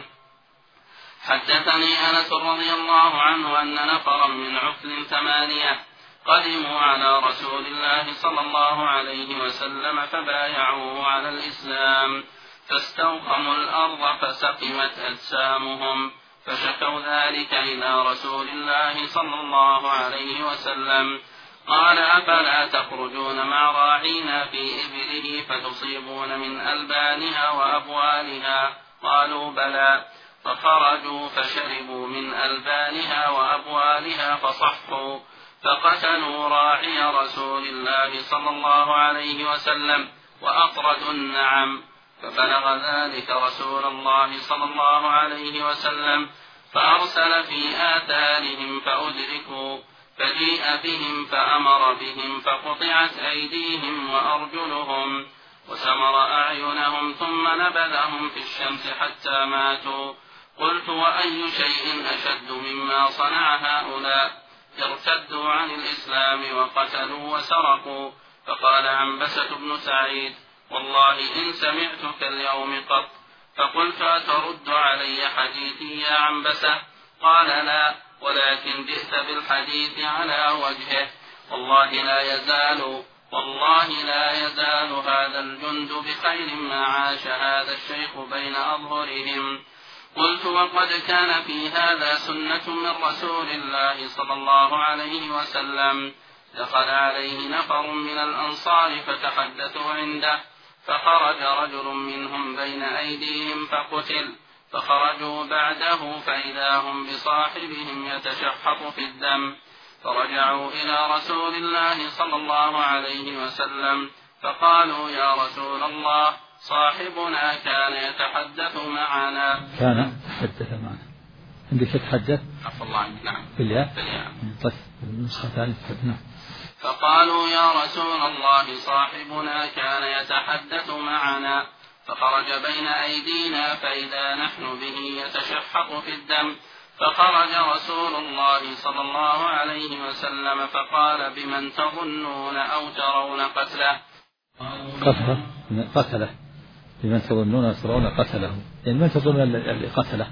حدثني أنس رضي الله عنه أن نفرا من عفل ثمانية قدموا على رسول الله صلى الله عليه وسلم فبايعوه على الإسلام، فاستوخموا الأرض فسقمت أجسامهم، فشكوا ذلك إلى رسول الله صلى الله عليه وسلم. قال أفلا تخرجون مع راعينا في إبله فتصيبون من ألبانها وأبوالها؟ قالوا بلى. فخرجوا فشربوا من ألبانها وأبوالها فصحوا، فقتلوا راعي رسول الله صلى الله عليه وسلم وأطردوا النعم. فبلغ ذلك رسول الله صلى الله عليه وسلم فأرسل في آثارهم فأدركوا، فجيء بهم فأمر بهم فقطعت أيديهم وأرجلهم وسمر أعينهم ثم نبذهم في الشمس حتى ماتوا. قلت وأي شيء أشد مما صنع هؤلاء؟ ارتدوا عن الإسلام وقتلوا وسرقوا. فقال عنبسة بن سعيد والله إن سمعتك اليوم قط. فقلت أترد علي حديثي يا عنبسة؟ قال لا، ولكن جئت بالحديث على وجهه. والله لا يزال والله لا يزال هذا الجند بخير ما عاش هذا الشيخ بين أظهرهم. قلت وقد كان في هذا سنة من رسول الله صلى الله عليه وسلم. دخل عليه نفر من الأنصار فتحدثوا عنده، فخرج رجل منهم بين أيديهم فقتل. فخرجوا بعده فإذا هم بصاحبهم يتشحط في الدم، فرجعوا إلى رسول الله صلى الله عليه وسلم فقالوا يا رسول الله صاحبنا كان يتحدث معنا. كان يتحدث معنا. عندك يتحدث؟ عفوا الله عنك. نعم. بالياء. بالياء. طيب النسخة ثانية. نعم. فقالوا يا رسول الله صاحبنا كان يتحدث معنا، فخرج بين أيدينا فإذا نحن به يتشحط في الدم. فخرج رسول الله صلى الله عليه وسلم فقال بمن تظنون أو ترون قتله؟ قتله قتله بمن تظنون أو ترون قتله، يعني من تظنون اللي قتله؟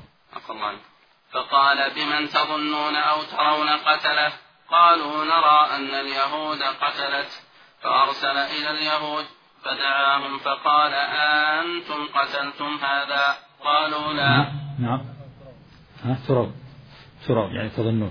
فقال بمن تظنون أو ترون قتله؟ قالوا نرى أن اليهود قتلت. فأرسل إلى اليهود فدعاهم فقال أنتم قتلتم هذا؟ قالوا لا. نعم. ها ترون ترون يعني تظنون.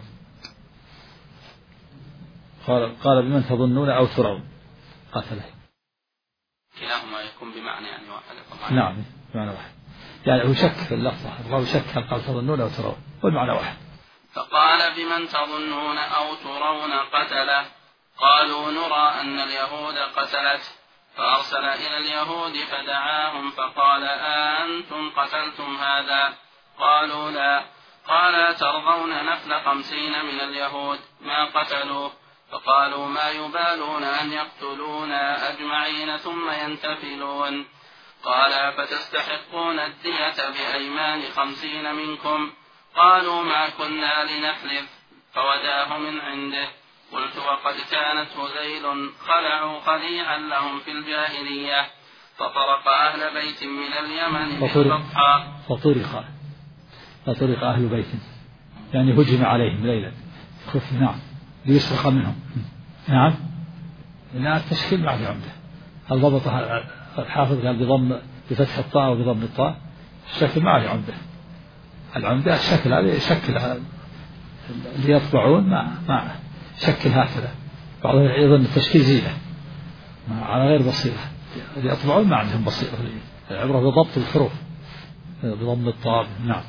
قال قال بمن تظنون أو ترون قتله. كلاهما يكون بمعنى يعني واحد. نعم بمعنى واحد، يعني هو شك في اللفظة، الراوي شك هل قال تظنون أو ترون، والمعنى واحد. فقال بمن تظنون أو ترون قتله؟ قالوا نرى أن اليهود قتلت. فأرسل إلى اليهود فدعاهم فقال أنتم قتلتم هذا؟ قالوا لا. قال ترضون نفل خمسين من اليهود ما قتلوه؟ فقالوا ما يبالون أن يقتلونا أجمعين ثم ينتفلون. قال فتستحقون الدية بأيمان خمسين منكم؟ قالوا ما كنا لنحلف. فوداه من عنده. قلت وقد كانت هذيل خلعوا خليعا لهم في الجاهلية، فطرق أهل بيت من اليمن بالبطحاء. فطرق فطرق أهل بيت يعني هجم عليهم ليلا خف نعم ليسرق منهم. نعم إن التشكيل ما في عمده. هل ضبط الحافظ قال بضم بفتح الطاء وبضم الطاء؟ الشكل ما في عمده. العمده الشكل هذا شكل اللي يطبعون ما ما شكل هكذا. بعضهم يظن التشكيل زينة على غير بصيرة. اللي يطبعون ما عندهم بصيرة. العبرة بضبط الحروف بضم الطاء. نعم.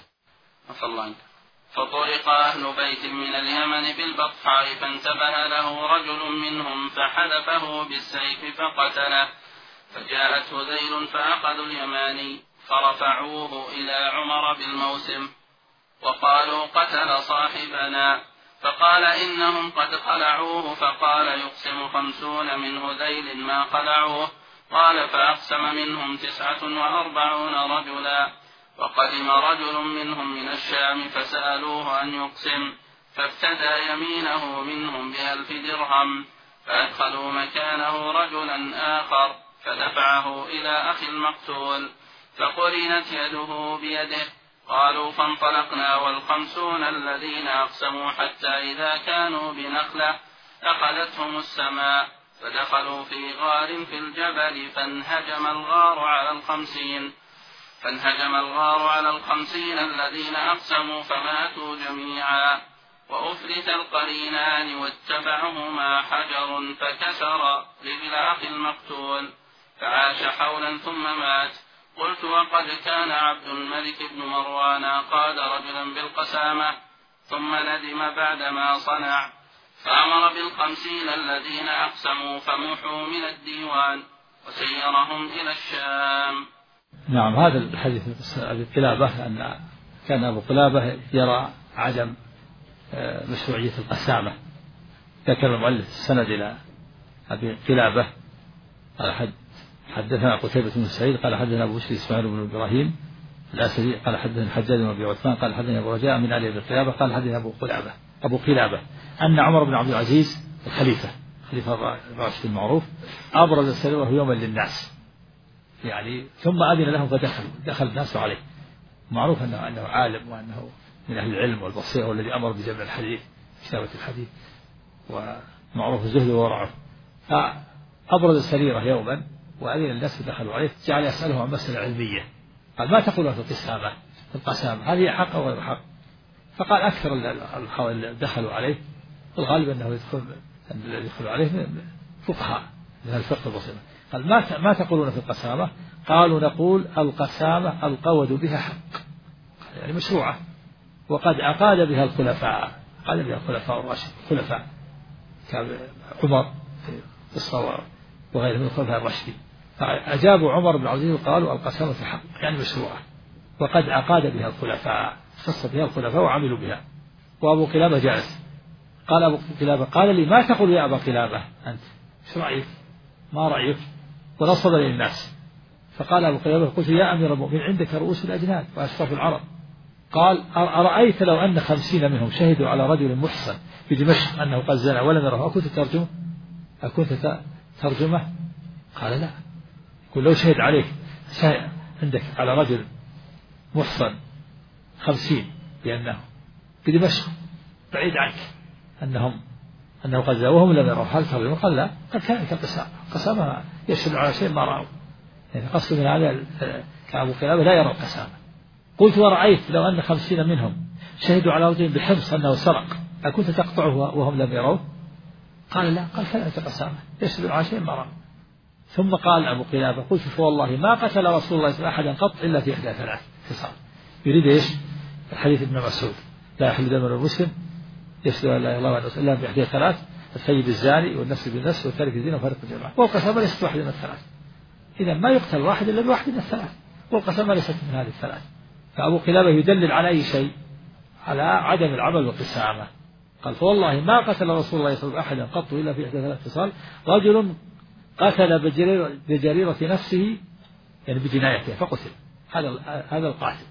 فطرق أهل بيت من اليمن بالبطحاء فانتبه له رجل منهم فحلفه بالسيف فقتله. فجاءت هذيل فأخذوا اليماني فرفعوه إلى عمر بالموسم وقالوا قتل صاحبنا. فقال إنهم قد خلعوه. فقال يقسم خمسون من هذيل ما خلعوه. قال فأقسم منهم تسعة وأربعون رجلا. وقدم رجل منهم من الشام فسألوه أن يقسم، فافتدى يمينه منهم بألف درهم. فأدخلوا مكانه رجلا آخر فدفعه إلى أخي المقتول فقرنت يده بيده. قالوا فانطلقنا والخمسون الذين أقسموا حتى إذا كانوا بنخلة أخذتهم السماء فدخلوا في غار في الجبل فانهجم الغار على الخمسين فانهجم الغار على الخمسين الذين أقسموا فماتوا جميعا. وأفلت القرينان واتبعهما حجر فكسر لجلاخ المقتول فعاش حولا ثم مات. قلت وقد كان عبد الملك بن مروان قاد رجلا بالقسامة ثم ندم بعدما صنع فأمر بالخمسين الذين أقسموا فمحوا من الديوان وسيرهم إلى الشام. نعم. هذا الحديث أبي قلابة أن كان أبو قلابة يرى عدم مشروعية القسامة. ذكر المؤلف السند إلى أبي قلابة قال حد حدثنا قتيبة بن سعيد قال حدثنا أبو بشر إسماعيل بن إبراهيم الأسدي قال حدثنا الحجاج بن أبي عثمان قال حدثنا أبو رجاء من آل أبي قلابة قال حدثنا أبو قلابة أبو قلابة أن عمر بن عبد العزيز الخليفة خليفة الراشد المعروف أبرز سريره يوما للناس يعني ثم أذن لهم فدخل دخل الناس عليه. معروف أنه, أنه عالم وأنه من أهل العلم والبصيرة والذي أمر بجمع الحديث كتابة الحديث ومعروف الزهد وورعه. فأبرز سريره يوما وأذن الناس فدخلوا عليه جعل يسأله عن مسألة علمية. قال ما تقولون في القسامة في القسامة هذه حق أو غير حق؟ فقال أكثر اللي دخلوا عليه الغالب أنه يدخل الذي يدخلوا عليه فقهاء من الفقه البسيط. قال ما ما تقولون في القسامة؟ قالوا نقول القسامة القود بها حق يعني مشروعة وقد أقاد بها الخلفاء قال بها الخلفاء الراشدين خلفاء عمر الصواب وغيره من الخلفاء الراشدين. فأجابوا عمر بن عبد العزيز قالوا القسامة حق يعني مشروعة وقد أقاد بها الخلفاء خص بها الخلفاء وعملوا بها. وأبو قلابة جالس قال أبو قلابة قال لي ما تقول يا أبا قلابة أنت شو رأيك ما رأيك ونصب للناس. فقال أبو قلابة قلت يا أمير المؤمنين عندك رؤوس الأجناد وأشراف العرب. قال أرأيت لو أن خمسين منهم شهدوا على رجل محصن في دمشق أنه قد زنى ولم يره أكنت ترجمه أكنت ترجمه؟ قال لا. قل لو شهد عليك شهد عندك على رجل محصن خمسين بأنه في دمشق بعيد عنك أنهم أنه قد زنى وهم لم يروه هل ترجمه؟ قال لا. قد كان كالقسامة قسامة يشهد على شيء ما رأوا يعني قصد من هذا كأبو قلابة لا يرى القسامة. قلت ورأيت لو أن خمسين منهم شهدوا على رجل بحمص أنه سرق أكنت تقطعه وهم لم يروه؟ قال لا. قال كان كالقسامة يشهد على شيء ما رأوا. ثم قال أبو قلابة قلت فوالله ما قتل رسول الله صلى الله عليه وسلم أحدا قط إلا في إحدى ثلاث خصال. يريد إيش؟ الحديث ابن مسعود لا يحل دم المسلم يشهد أن لا إله إلا الله إلا في إحدى ثلاث الثيب الزاني والنفس بالنفس والتارك الدين وفارق الجماعة. والقسامة ليست واحدة من الثلاث. إذا ما يقتل واحد إلا بواحد من الثلاث والقسامة ليست من هذه الثلاث. فأبو قلابة يدلل على أي شيء؟ على عدم العمل بالقسامة. قال فوالله ما قتل رسول الله صلى الله عليه وسلم أحدا قط إلا في إحدى ثلاث خصال رجل قتل بجريرة نفسه يعني بجنايته فقتل هذا هذا القاتل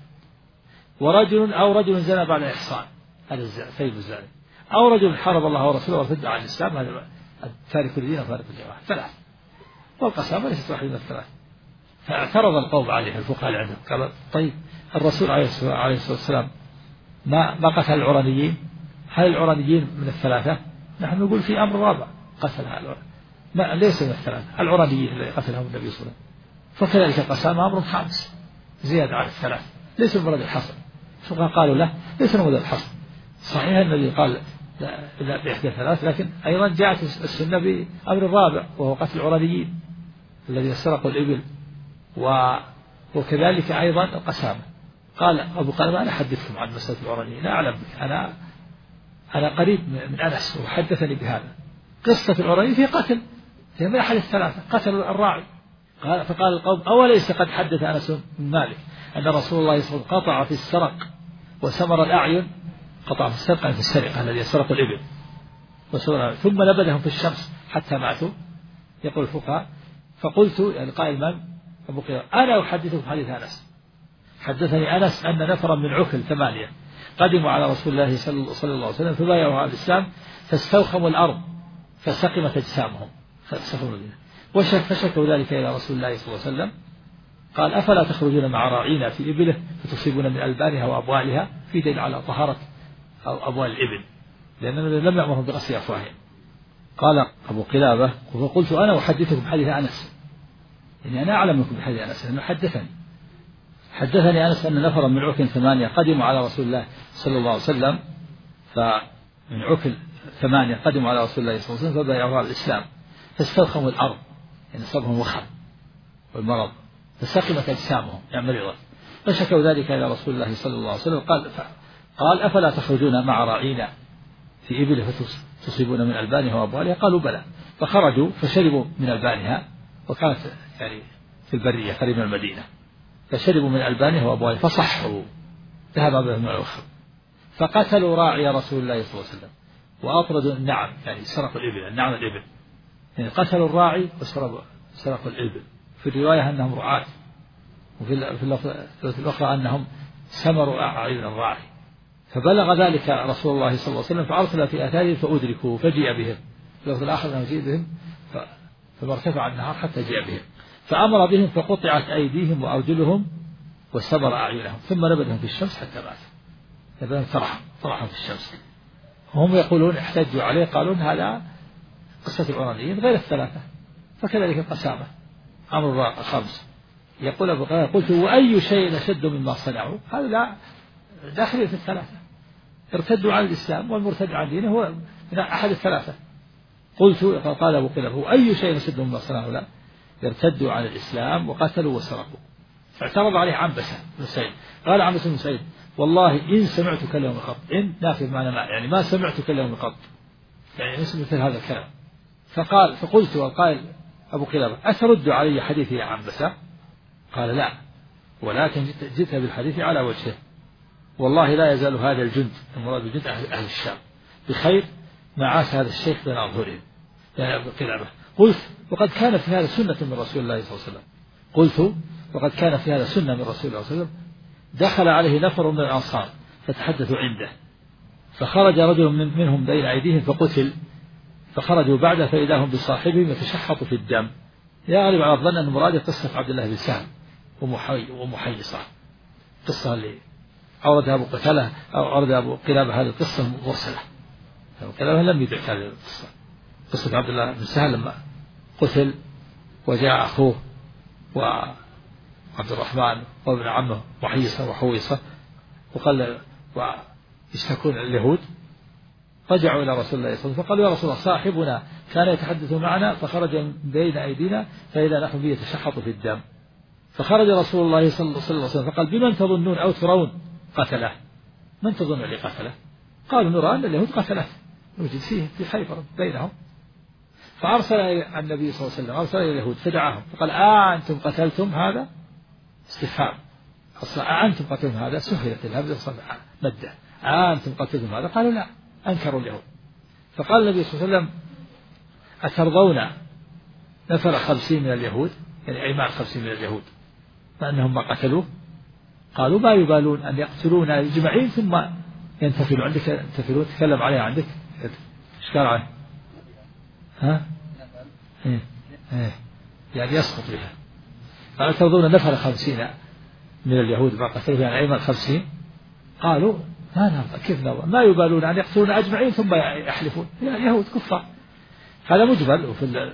ورجل أو رجل زنى بعد إحصان هذا الثيب الزاني أو رجل حارب الله ورسوله وارتد عن الإسلام هذا تارك الدين وفارق الجماعة ثلاث. والقسامة ليست واحدة من الثلاث. فاعترض القوم عليه الفقهاء عندهم قال طيب الرسول عليه الصلاة والسلام ما ما قتل العرانيين؟ هل العرانيين من الثلاثة؟ نحن نقول في أمر رابع قتل هؤلاء ما ليس من الثلاثة العرانيين الذي قتلهم النبي صلى الله عليه وسلم. فكذلك القسامة أمر خامس زيادة على الثلاث ليس مجرد الحصر. الفقهاء قالوا له ليس مجرد الحصر. صحيح النبي قال لا بإحدى ثلاث لكن أيضا جاءت السنة بأمر الرابع وهو قتل العرانيين الذين سرقوا الإبل و وكذلك أيضا القسامة. قال أبو قلابة أنا أحدثكم عن مسألة العرانيين لا أعلم أنا أنا قريب من أنس وحدثني بهذا. قصة العرانيين في قتل هي من أحد الثلاثة قتل الراعي. قال فقال القوم أوليس قد حدث أنس بن مالك أن رسول الله صلى الله عليه وسلم قطع في السرق وسمر الأعين قطع في السرقة في السرقة الذي سرق الإبل ثم نبذهم في الشمس حتى ماتوا. يقول الفقهاء فقلت يعني قائل من أبو قلابة أنا أحدثكم حديث أنس. حدثني أنس أن نفرا من عكل ثمانية قدموا على رسول الله صلى الله عليه وسلم فبايعوا على الإسلام فاستوخموا الأرض فسقمت أجسامهم فشكوا ذلك إلى رسول الله صلى الله عليه وسلم. قال أفلا تخرجون مع راعينا في إبله فتصيبون من ألبانها وأبوالها في دليل على طهارة أو أبوال الإبل لأننا لم يأمرهم بغسل أفواههم. قال أبو قلابة فقلت أنا أحدثكم حديث أنس يعني أنا أعلم منكم بحديث أنس لأنه حدثني حدثني أنس أن نفرا من عكل ثمانية قدموا على رسول الله صلى الله عليه وسلم ف من عكل ثمانية قدموا على رسول الله صلى الله عليه وسلم فبايعوا على الإسلام فاسترخموا الأرض يعني صابهم وخم والمرض فسقمت أجسامهم يعني مريضة فشكوا ذلك إلى رسول الله صلى الله عليه وسلم قال قال أفلا تخرجون مع راعينا في إبله فتصيبون من ألبانها وأبوالها قالوا بلى فخرجوا فشربوا من ألبانها وكانت يعني في البرية قريب من المدينة فشربوا من ألبانها وأبوالها فصحوا ذهب بهم الوخم فقتلوا راعي رسول الله صلى الله عليه وسلم وأطردوا النعم يعني سرقوا الإبل النعم الإبل يعني قتلوا الراعي وسرقوا سرقوا الإبل في الرواية أنهم رعاة وفي اللفظة الأخرى أنهم سمروا أعين الراعي فبلغ ذلك رسول الله صلى الله عليه وسلم فأرسل في آثارهم فأدركوا فجيء بهم في اللفظ الآخر أنه جيء بهم فما ارتفع النهار حتى جيء بهم فأمر بهم فقطعت أيديهم وأرجلهم وسبر أعينهم ثم نبذهم في الشمس حتى ماتوا نبذهم طرحهم طرحهم في الشمس هم يقولون احتجوا عليه قالون هذا قصة العرانيين غير الثلاثة فكذلك القسامة أمر خمس يقول أبو قتادة قلت وأي شيء أشد مما صنعوا هذا لا داخل في الثلاثة ارتدوا عن الإسلام والمرتد عن دينه هو من أحد الثلاثة قلت قال أبو قتادة وأي شيء أشد مما صنعوا لا ارتدوا عن الإسلام وقتلوا وسرقوا فاعترض عليه عنبسة بن سعيد قال عنبسة بن سعيد والله إن سمعت كلام قط إن نافذ معنى ما يعني ما سمعت كلام قط يعني مثل هذا الكلام فقال فقلت والقائل أبو قلابة أترد علي حديثي يا عنبسة قال لا ولكن جئت بالحديث على وجهه والله لا يزال هذا الجند المراد بالجند أهل الشام بخير ما عاش هذا الشيخ بين أظهرهم يا أبو قلابة قلت وقد كان في هذا سنة من رسول الله صلى الله عليه وسلم قلت وقد كان في هذا سنة من رسول الله صلى الله عليه وسلم دخل عليه نفر من الأنصار فتحدثوا عنده فخرج رجل من منهم بين أيديهم فقتل فخرجوا بعده فإذا هم بصاحبهم يتشحط في الدم يغلب على الظن أن المراد قصة عبد الله بن سهل ومحي ومحيصة قصة اللي أوردها أبو قتالة أو أورد أبو قلابة هذه القصة مرسلة أبو قلابة لم يدرك هذه القصة قصة عبد الله بن سهل لما قتل وجاء أخوه وعبد الرحمن وابن عمه محيصة وحويصة وقال ويشتكون اليهود رجعوا إلى رسول الله صلى الله عليه وسلم فقالوا يا رسول الله صاحبنا كان يتحدث معنا فخرج من بين أيدينا فإذا نحن به يتشحط في الدم فخرج رسول الله صلى الله عليه وسلم فقال بمن تظنون أو ترون قتله من تظن اللي قتله قالوا نرى أن اليهود قتله نوجد فيه في خيبر بينهم فأرسل النبي صلى الله عليه وسلم أرسل إلى اليهود فدعاهم فقال آه أنتم قتلتم هذا استفهام أصلا أنتم قتلتم هذا سهلت الهمزة مدة آه أنتم قتلتم هذا قالوا لا أنكروا اليهود فقال النبي صلى الله عليه وسلم أترضون نفر خمسين من اليهود يعني أيمان خمسين من اليهود فأنهم ما قتلوه قالوا ما يبالون أن يقتلون أجمعين ثم ينتفلوا عندك ينتفلون تكلم عليها عندك إيش قال عنه ها إيه. إيه. يعني يسقط بها قال ترضون نفر خمسين من اليهود ما قتلوه يعني أيمان خمسين قالوا ما نرضى كيف نرضى ما يبالون أن يقتلون أجمعين ثم يحلفون يهود كفار هذا مجمل وفي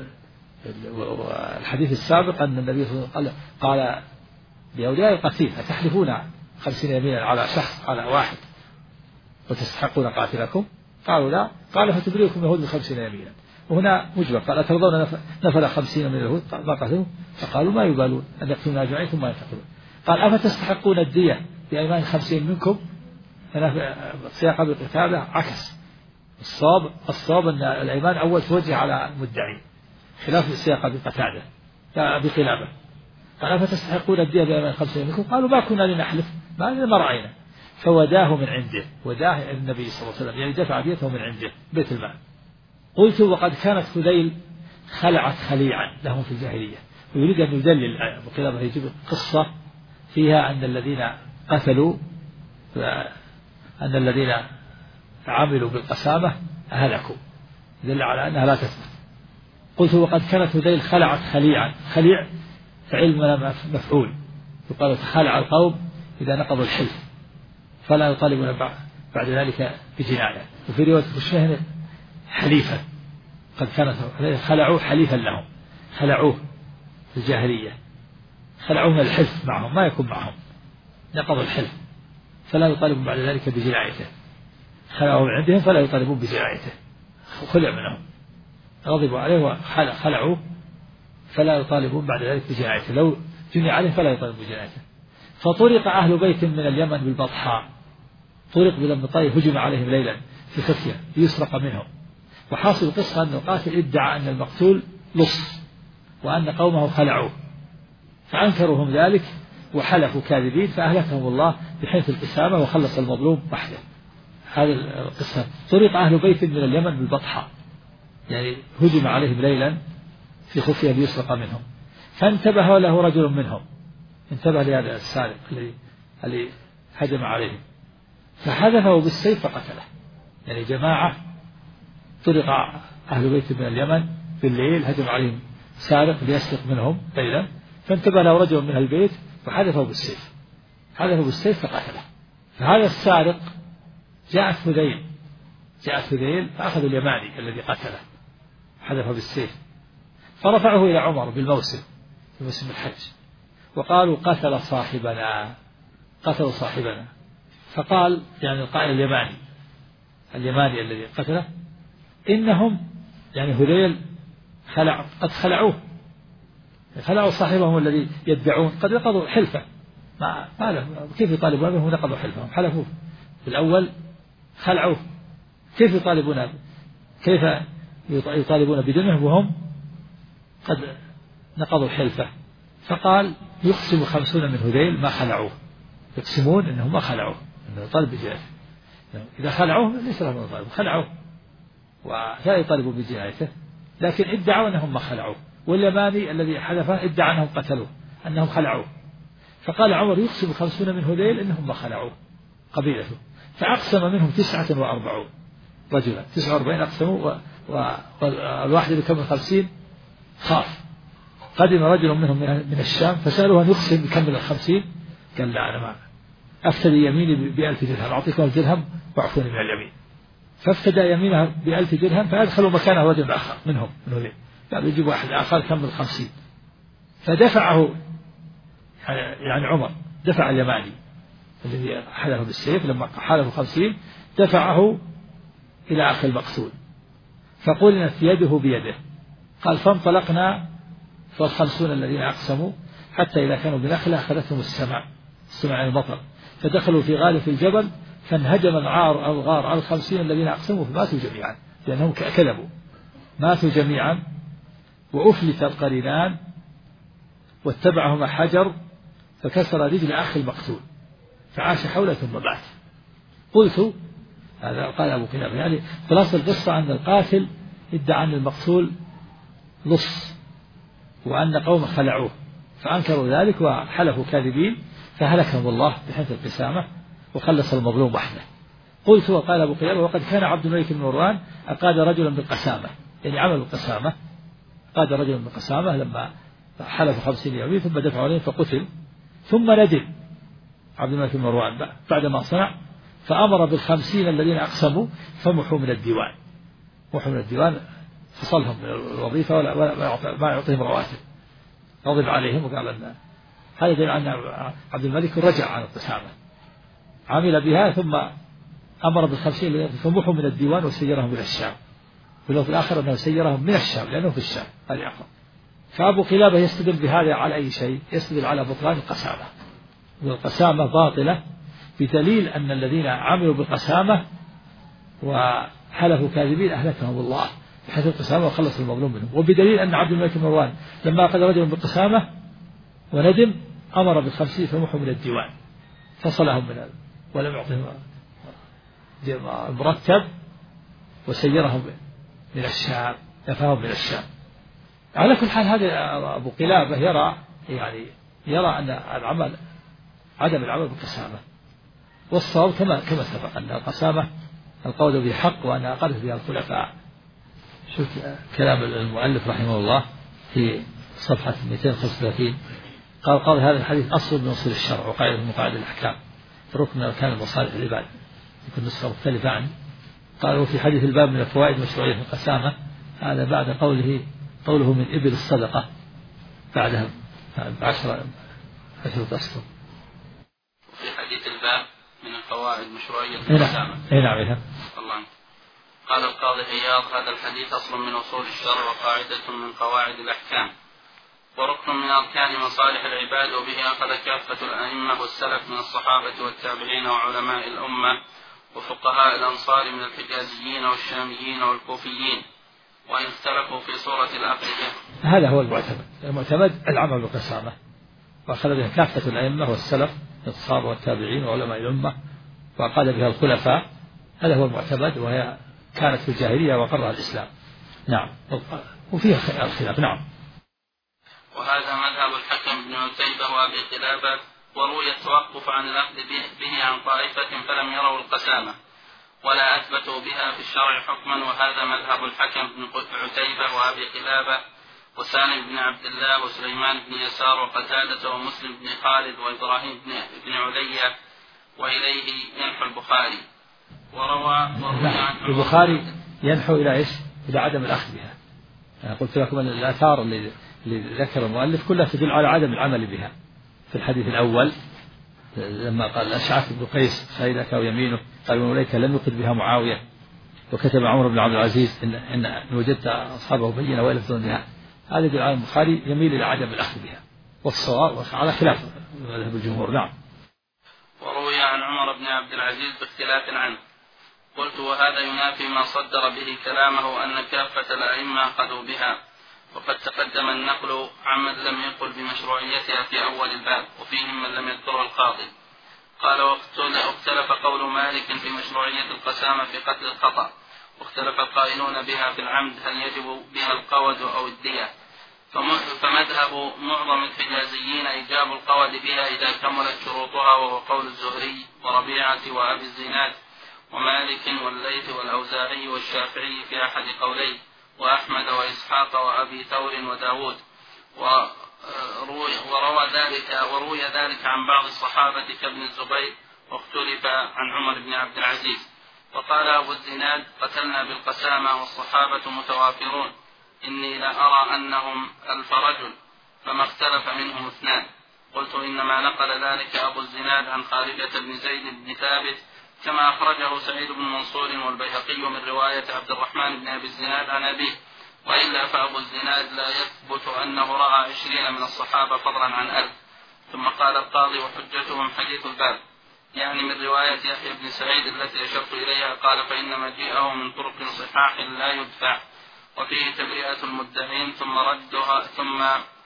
الحديث السابق أن النبي صلى الله عليه وسلم قال لأولياء القتيل أتحلفون خمسين يمينا على شخص على واحد وتستحقون قاتلكم قالوا لا قال فتبرئكم يهود بخمسين يمينا وهنا مجمل قال أترضون نفر خمسين من اليهود ما قتلوا فقالوا ما يبالون أن يقتلون أجمعين ثم ينتقلون قال أفتستحقون الدية بأيمان خمسين منكم هنا في سياق القتالة عكس الصواب الصواب أن الأيمان أول توجه على المدعي خلاف السياق بقتادة بقلابة قال أفتستحقون الدية بأيمان خمسين منكم قالوا ما كنا لنحلف ما ما رأينا فوداه من عنده وداه النبي صلى الله عليه وسلم يعني دفع ديته من عنده بيت المال قلت وقد كانت خذيل خلعت خليعا لهم في الجاهلية ويريد أن يدلل بقلابة يجيب قصة فيها أن الذين قتلوا أن الذين عملوا بالقسامة هلكوا دل على أنها لا تثبت قلت وقد كانت هذيل خلعت خليعا خليع فعل مفعول يقال خلع القوم إذا نقضوا الحلف فلا يطالبون بعد ذلك بجناية وفي رواية الشهر حليفا قد كانت خلعوا حليفا لهم خلعوه في الجاهلية خلعوه من الحلف معهم ما يكون معهم نقضوا الحلف فلا يطالب بعد ذلك بجنايته خلعه من عندهم فلا يطالبون بجنايته، خلع منهم، غضبوا عليه وخلعوه فلا يطالبون بعد ذلك بجنايته، لو جني عليه فلا يطالبون بجنايته. فطرق أهل بيت من اليمن بالبطحاء، طرق بلم الطائف، هجم عليهم ليلا في خفية ليسرق منهم. وحاصل القصة أن القاتل ادعى أن المقتول لص وأن قومه خلعوه، فأنكروا هم ذلك وحلفوا كاذبين فأهلكهم الله بحيث القسامة وخلص المظلوم وحده. هذه القصة. طرق أهل بيت من اليمن بالبطحاء، يعني هجم عليهم ليلا في خفية ليسرق منهم، فانتبه له رجل منهم، انتبه لهذا السارق الذي الذي هجم عليهم فحذفه بالسيف فقتله. يعني جماعة طرق أهل بيت من اليمن بالليل، هجم عليهم سارق ليسرق منهم ليلا، فانتبه له رجل من البيت وحذفه بالسيف، حذفه بالسيف فقتله. فهذا السارق جاءت هذيل جاءت هذيل فأخذ اليماني الذي قتله حذفه بالسيف، فرفعه إلى عمر بالموسم في موسم الحج، وقالوا قتل صاحبنا قتل صاحبنا فقال يعني القائل اليماني اليماني الذي قتله إنهم يعني هذيل خلع قد خلعوه خلعوا صاحبهم الذي يدعون، قد نقضوا حلفه، ما ما له كيف يطالبون به نقضوا حلفهم، حلفوه بالأول خلعوه، كيف يطالبون كيف يطالبون بدمه وهم قد نقضوا حلفه. فقال يقسم خمسون من هذيل ما خلعوه، يقسمون انهم ما خلعوه، انه طالب بجنايته، اذا خلعوه ليس لهم يطالبون، خلعوه ولا يطالبوا بجنايته، لكن ادعوا انهم ما خلعوه، واليماني الذي حلفه ادعى انهم قتلوه انهم خلعوه. فقال عمر يقسم خمسون من هذيل انهم ما خلعوه قبيلته، فاقسم منهم تسعة وأربعون رجلا، تسعة وأربعين اقسموا، والواحد يكمل خمسين خاف. قدم رجل منهم من الشام فسألوه أن يقسم يكمل الخمسين، قال لا أنا ما أفتدي يميني بألف درهم، أعطيكم الدرهم وأعفوني من اليمين. فافتدى يمينه بألف درهم فأدخلوا مكانه رجل آخر منهم من هذول، قالوا يجيب واحد آخر كمل خمسين، فدفعه يعني عمر دفع اليماني الذي حلف بالسيف لما حلفوا خمسين دفعه إلى أخي المقتول، فقلنت يده بيده. قال فانطلقنا فالخمسون الذين أقسموا حتى إذا كانوا بنخلة أخذتهم السماء السماء المطر، فدخلوا في غار في الجبل فانهجم الغار الغار على الخمسين الذين أقسموا فماتوا جميعا لأنهم كذبوا، ماتوا جميعا. وأفلت القرينان واتبعهما حجر فكسر رجل أخي المقتول فعاش حوله ثم مات. قلت هذا قال أبو قلابة يعني خلاصة القصة أن القاتل ادعى أن المقتول لص وأن قوم خلعوه فأنكروا ذلك وحلفوا كاذبين فهلكهم الله بحيث القسامة وخلص المظلوم وحده. قلت وقال أبو قلابة وقد كان عبد الملك بن مروان أقاد رجلا بالقسامة، يعني عمل القسامة، قاد رجلا بالقسامة لما حلفوا خمسين يومين ثم دفعوا عليه فقتل، ثم ندم عبد الملك بن مروان بعد ما صنع فأمر بالخمسين الذين أقسموا فمحوا من الديوان، محوا من الديوان فصلهم من الوظيفة ولا ما يعطيهم رواتب، غضب عليهم وقال أن هذا دليل أن عبد الملك رجع عن القسامة، عمل بها ثم أمر بالخمسين فمحوا من الديوان وسيرهم إلى الشام، ولو في الآخر أنه سيرهم من الشام لأنه في الشام هذه أقرب. فأبو قلابة يستدل بهذا على أي شيء؟ يستدل على بطلان القسامة، والقسامة باطلة بدليل أن الذين عملوا بالقسامة وحلفوا كاذبين أهلكهم الله بحيث القسامة وخلص المظلوم منهم، وبدليل أن عبد الملك بن مروان لما أخذ رجل بالقسامة وندم أمر بالخمسين فمحوا من الديوان فصلهم من هذا ولم يعطهم مرتب وسيرهم من الشام دفعهم من الشام. على كل حال هذا أبو قلابة يرى يعني يرى أن العمل عدم العمل بالقسامة، والصواب كما كما سبق أن القسامة القول به حق وأن أقرت بها الخلفاء. شوف كلام المؤلف رحمه الله في صفحة مئتين وخمسة وثلاثين قال قال هذا الحديث أصل من أصول الشرع وقاعدة من قواعد الأحكام ركن من أركان المصالح العباد، يكون نسخة مختلفة عنه. قالوا في حديث الباب من الفوائد مشروعية القسامة، هذا بعد قوله قوله من إبل الصدقة بعدها بعشرة عشرة أسطر. في حديث الباب من الفوائد مشروعية القسامة. اي نعم. الله. قال القاضي عياض: هذا الحديث أصل من أصول الشرع وقاعدة من قواعد الأحكام وركن من أركان مصالح العباد، وبه أخذ كافة الأئمة والسلف من الصحابة والتابعين وعلماء الأمة وفقهاء الأنصار من الحجازيين والشاميين والكوفيين، وإن اختلفوا في صورة الأخذ به. هذا هو المعتمد، المعتمد العمل بالقسامة، وأخذ بها كافة الأئمة والسلف من الصحابة والتابعين وعلماء الأمة، وقال بها الخلفاء. هذا هو المعتمد، وهي كانت في الجاهلية وقرها الإسلام. نعم. وفيها الخلاف. نعم. وهذا مذهب الحكم بن عتيبة وأبي قلابة، وروي التوقف عن الأخذ به عن طائفة فلم يروا القسامة ولا أثبتوا بها في الشرع حكما، وهذا مذهب الحكم بن عتيبة وأبي قلابة وسالم بن عبد الله وسليمان بن يسار وقتادة ومسلم بن خالد وإبراهيم بن علية، وإليه ينحو البخاري. وروى البخاري ينحو إلى إيش؟ إلى عدم الأخذ بها. أنا قلت لكم أن الآثار اللي اللي ذكر المؤلف كلها تدل على عدم العمل بها. في الحديث الأول لما قال الأشعث بن قيس خيلك ويمينه قال وليك لم يقل بها معاوية، وكتب عمر بن عبد العزيز إن, إن وجدت أصحابه بينة وإلا بدون بها. هذا يدل على البخاري يميل إلى عدم الأخذ بها، والصواب على خلاف مذهب الجمهور. نعم. وروي عن عمر بن عبد العزيز باختلاف عنه. قلت: وهذا ينافي ما صدر به كلامه أن كافة الأئمة أخذوا بها، وقد تقدم النقل عمن لم يقل بمشروعيتها في أول الباب، وفيهم من لم يذكره القاضي. قال: واختلف قول مالك في مشروعية القسامة في قتل الخطأ، واختلف القائلون بها في العمد هل يجب بها القود أو الدية، فمذهب معظم الحجازيين إيجاب القود بها إذا كملت شروطها، وهو قول الزهري وربيعة وأبي الزناد ومالك والليث والأوزاعي والشافعي في أحد قوليه، وأحمد وإسحاق وأبي ثور وداود. وروى ذلك وروي ذلك عن بعض الصحابة كابن الزبير، واختلف عن عمر بن عبد العزيز. وقال أبو الزناد: قتلنا بالقسامة والصحابة متوافرون، إني لأرى أنهم ألف رجل فما اختلف منهم اثنان. قلت: إنما نقل ذلك أبو الزناد عن خارجة بن زيد بن ثابت كما أخرجه سعيد بن منصور والبيهقي من رواية عبد الرحمن بن أبي الزناد عن أبيه، وإلا فأبو الزناد لا يثبت أنه رأى عشرين من الصحابة فضلا عن ألف. ثم قال القاضي: وحجتهم حديث الباب، يعني من رواية يحيى بن سعيد التي أشرت إليها. قال: فإن مجيئه من طرق صحاح لا يدفع، وفيه تبرئة المدعين ثم ردها ثم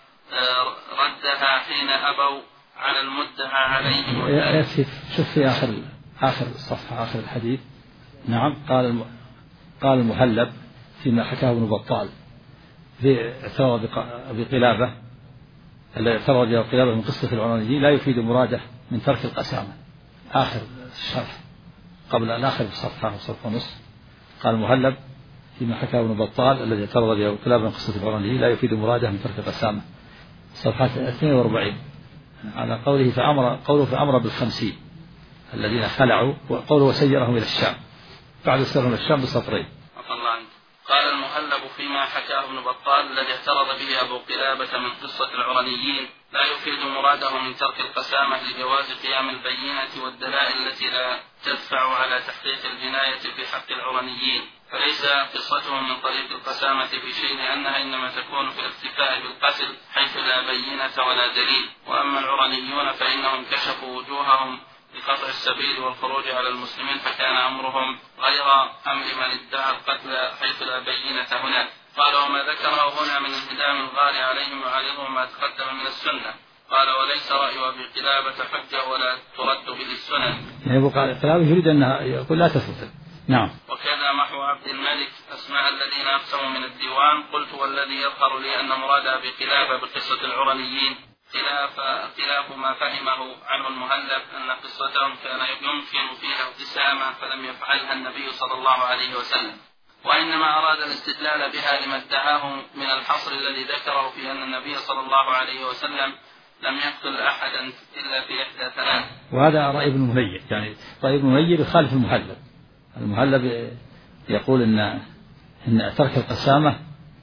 ردها حين أبوا على المدعى عليهم. يكفي. شوف في آخر آخر الصفحة آخر الحديث. نعم. قال الم... قال المهلب فيما حكاه ابن بطال في اعتراض بقلابة الذي اعترض بقلابة من قصة العرانيين لا يفيد مراده من ترك القسامة. آخر الشرح قبل الآخر بصفحة وصفحة ونصف. قال المهلب فيما حكاه ابن بطال الذي اعترض بقلابة من قصة العرانيين لا يفيد مراده من ترك القسامة. صفحة اثنين وأربعين على قوله فأمر قوله فأمر بالخمسين الذين خلعوا، وقوله وسيرهم إلى الشام بعد سيرهم إلى الشام بسطرين. قال المهلب فيما حكاه ابن بطال الذي اعترض به أبو قلابة من قصة العرنيين لا يفيد مراده من ترك القسامة لجواز قيام البينة والدلائل التي لا تدفع على تحقيق الجناية في حق العرنيين، فليس قصتهم من طريق القسامة في شيء، لأنها إنما تكون في الاكتفاء بالقتل حيث لا بينة ولا دليل. وأما العرنيون فإنهم كشفوا وجوههم لقطع السبيل والخروج على المسلمين، فكان أمرهم غير أمر من ادعى القتل حيث لا بينة هناك. قال: وما ذكره هنا من انهدام الغار عليهم يعارضهم ما تقدم من السنة. قال: وليس رأي أبي قلابة حجة ولا ترد به السنن. يعني أبو قلابة يريد أنها يقول لا تثبت. نعم. وكذا محو عبد الملك أسماء الذين أقسموا من الديوان. قلت: والذي يظهر لي أن مراد أبي قلابة بقصة العرنيين خلاف خلاف ما فهمه عنه المهلب، أن قصتهم كان يمكن فيها ابتسامة فلم يفعلها النبي صلى الله عليه وسلم، وإنما أراد الاستدلال بها لما ادعاه من الحصر الذي ذكره في أن النبي صلى الله عليه وسلم لم يقتل أحدا إلا في إحدى ثلاث. وهذا رأي ابن مهيب، يعني رأي ابن مهيب يخالف المهلب. المهلب يقول إن إن ترك القسامة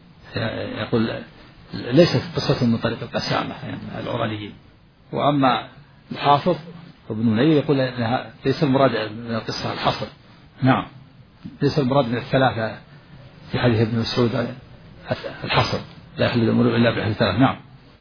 يقول ليست قصة من طريق القسامة يعني العرنيين. وأما الحافظ وابن منير يقول أنها ليس المراد من القصة الحصر. نعم ليس المراد من الثلاثة في حديث ابن مسعود الحصر لا يحل الملوء إلا بإحدى ثلاث. نعم.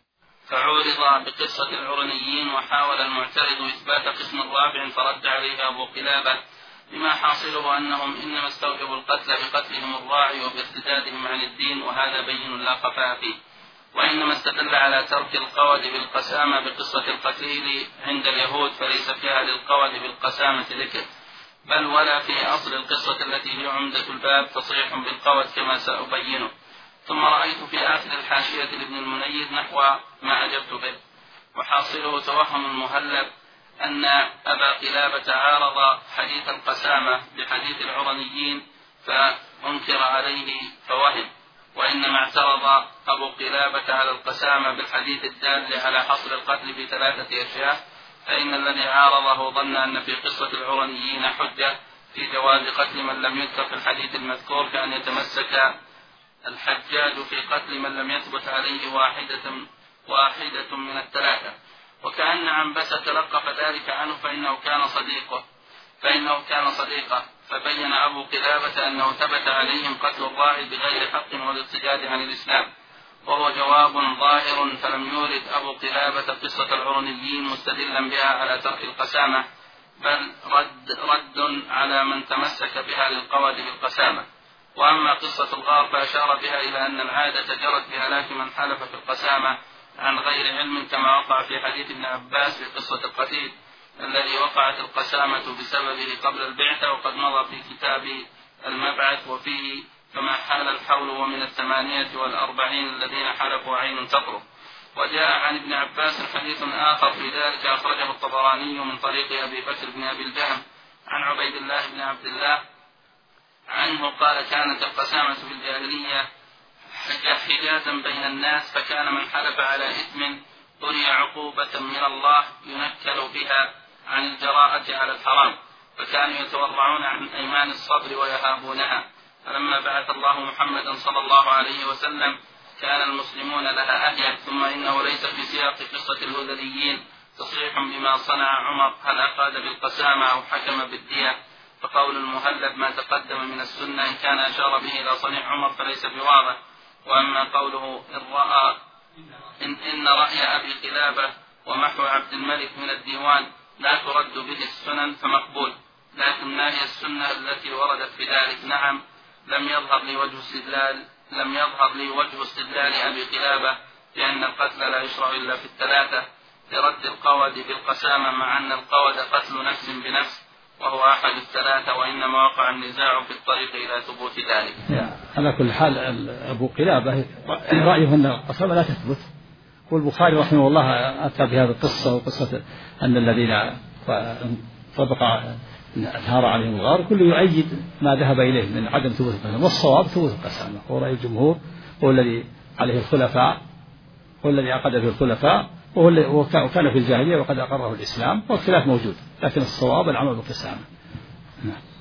فعورض بقصة العرنيين وحاول المعترض إثبات قسم رابع فرد عليه أبو قلابة بما حاصله أنهم إنما استوجبوا القتل بقتلهم الراعي وبارتدادهم عن الدين، وهذا بين لا خفاء فيه، وإنما استدل على ترك القود بالقسامة بقصة القتيل عند اليهود فليس فيها للقود بالقسامة ذكر، بل ولا في أصل القصة التي هي عمدة الباب تصريح بالقود كما سأبينه. ثم رأيت في آخر الحاشية لابن المنير نحو ما أجبت به، وحاصله توهم المهلب أن أبا قلابة عارض حديث القسامة بحديث العرنيين فأنكر عليه فوهم، وإنما اعترض أبو قلابة على القسامة بالحديث الدال على حصر القتل بثلاثة أشياء، فإن الذي عارضه ظن أن في قصة العرنيين حجة في جواز قتل من لم يذكر في الحديث المذكور، كأن يتمسك الحجاج في قتل من لم يثبت عليه واحدة, واحدة من الثلاثة، وكأن عنبسة تلقف ذلك عنه فإنه كان صديقه فإنه كان صديقه فبين أبو قلابة أنه ثبت عليهم قتل الراعي بغير حق والارتداد عن الإسلام، وهو جواب ظاهر، فلم يورد أبو قلابة قصة العرنيين مستدلا بها على ترك القسامة، بل رد, رد على من تمسك بها للقود بالقسامة. وأما قصة الغار فأشار بها إلى أن العادة جرت بهلاك من حلف في القسامة عن غير علم، كما وقع في حديث ابن عباس في قصة القتيل الذي وقعت القسامة بسببه قبل البعثة، وقد مضى في كتاب المبعث وفيه فما حال الحول ومن الثمانية والأربعين الذين حلفوا عين تقرب. وجاء عن ابن عباس حديث آخر في ذلك أخرجه الطبراني من طريق أبي بكر بن أبي الجهم عن عبيد الله بن عبد الله عنه قال كانت القسامة في الجاهلية حجازا بين الناس، فكان من حلف على إثم قرئ عقوبة من الله ينكل بها عن الجراءة على الحرام، فكانوا يتورعون عن أيمان الصبر ويهابونها. فلما بعث الله محمدا صلى الله عليه وسلم كان المسلمون لها أهيا. ثم إنه ليس في سياق قصة الهذليين تصريح بما صنع عمر هل أقاد بالقسامة أو حكم بالدية، فقول المهلب ما تقدم من السنة إن كان أشار به إلى صنيع عمر فليس بواضح. وأما قوله إن رأى إن, إن رأي أبي قلابة ومحو عبد الملك من الديوان لا ترد به السنن فمقبول، لكن ما هي السنة التي وردت في ذلك؟ نعم لم يظهر لي وجه استدلال لم يظهر لي وجه استدلال أبي قلابة لأن القتل لا يشرع إلا في الثلاثة لرد القود بالقسامة، مع أن القود قتل نفس بنفس وهو أحد الثلاثة، وإنما وقع النزاع في الطريق إلى ثبوت ذلك. على كل حال أبو قلابة رأيه أن القسامة لا تثبت، والبخاري رحمه الله أتى بهذه القصة وقصة أن الذين طبق أظهر عليهم الغار كله يؤيد ما ذهب إليه من عدم ثبوت القسامة، والصواب ثبوت القسامة، هو رأي الجمهور، هو الذي عليه الخلفاء، هو الذي عقد فيه الخلفاء، وكان في الجاهلية وقد أقره الإسلام، والخلاف موجود، لكن الصواب العمل بالقسامة.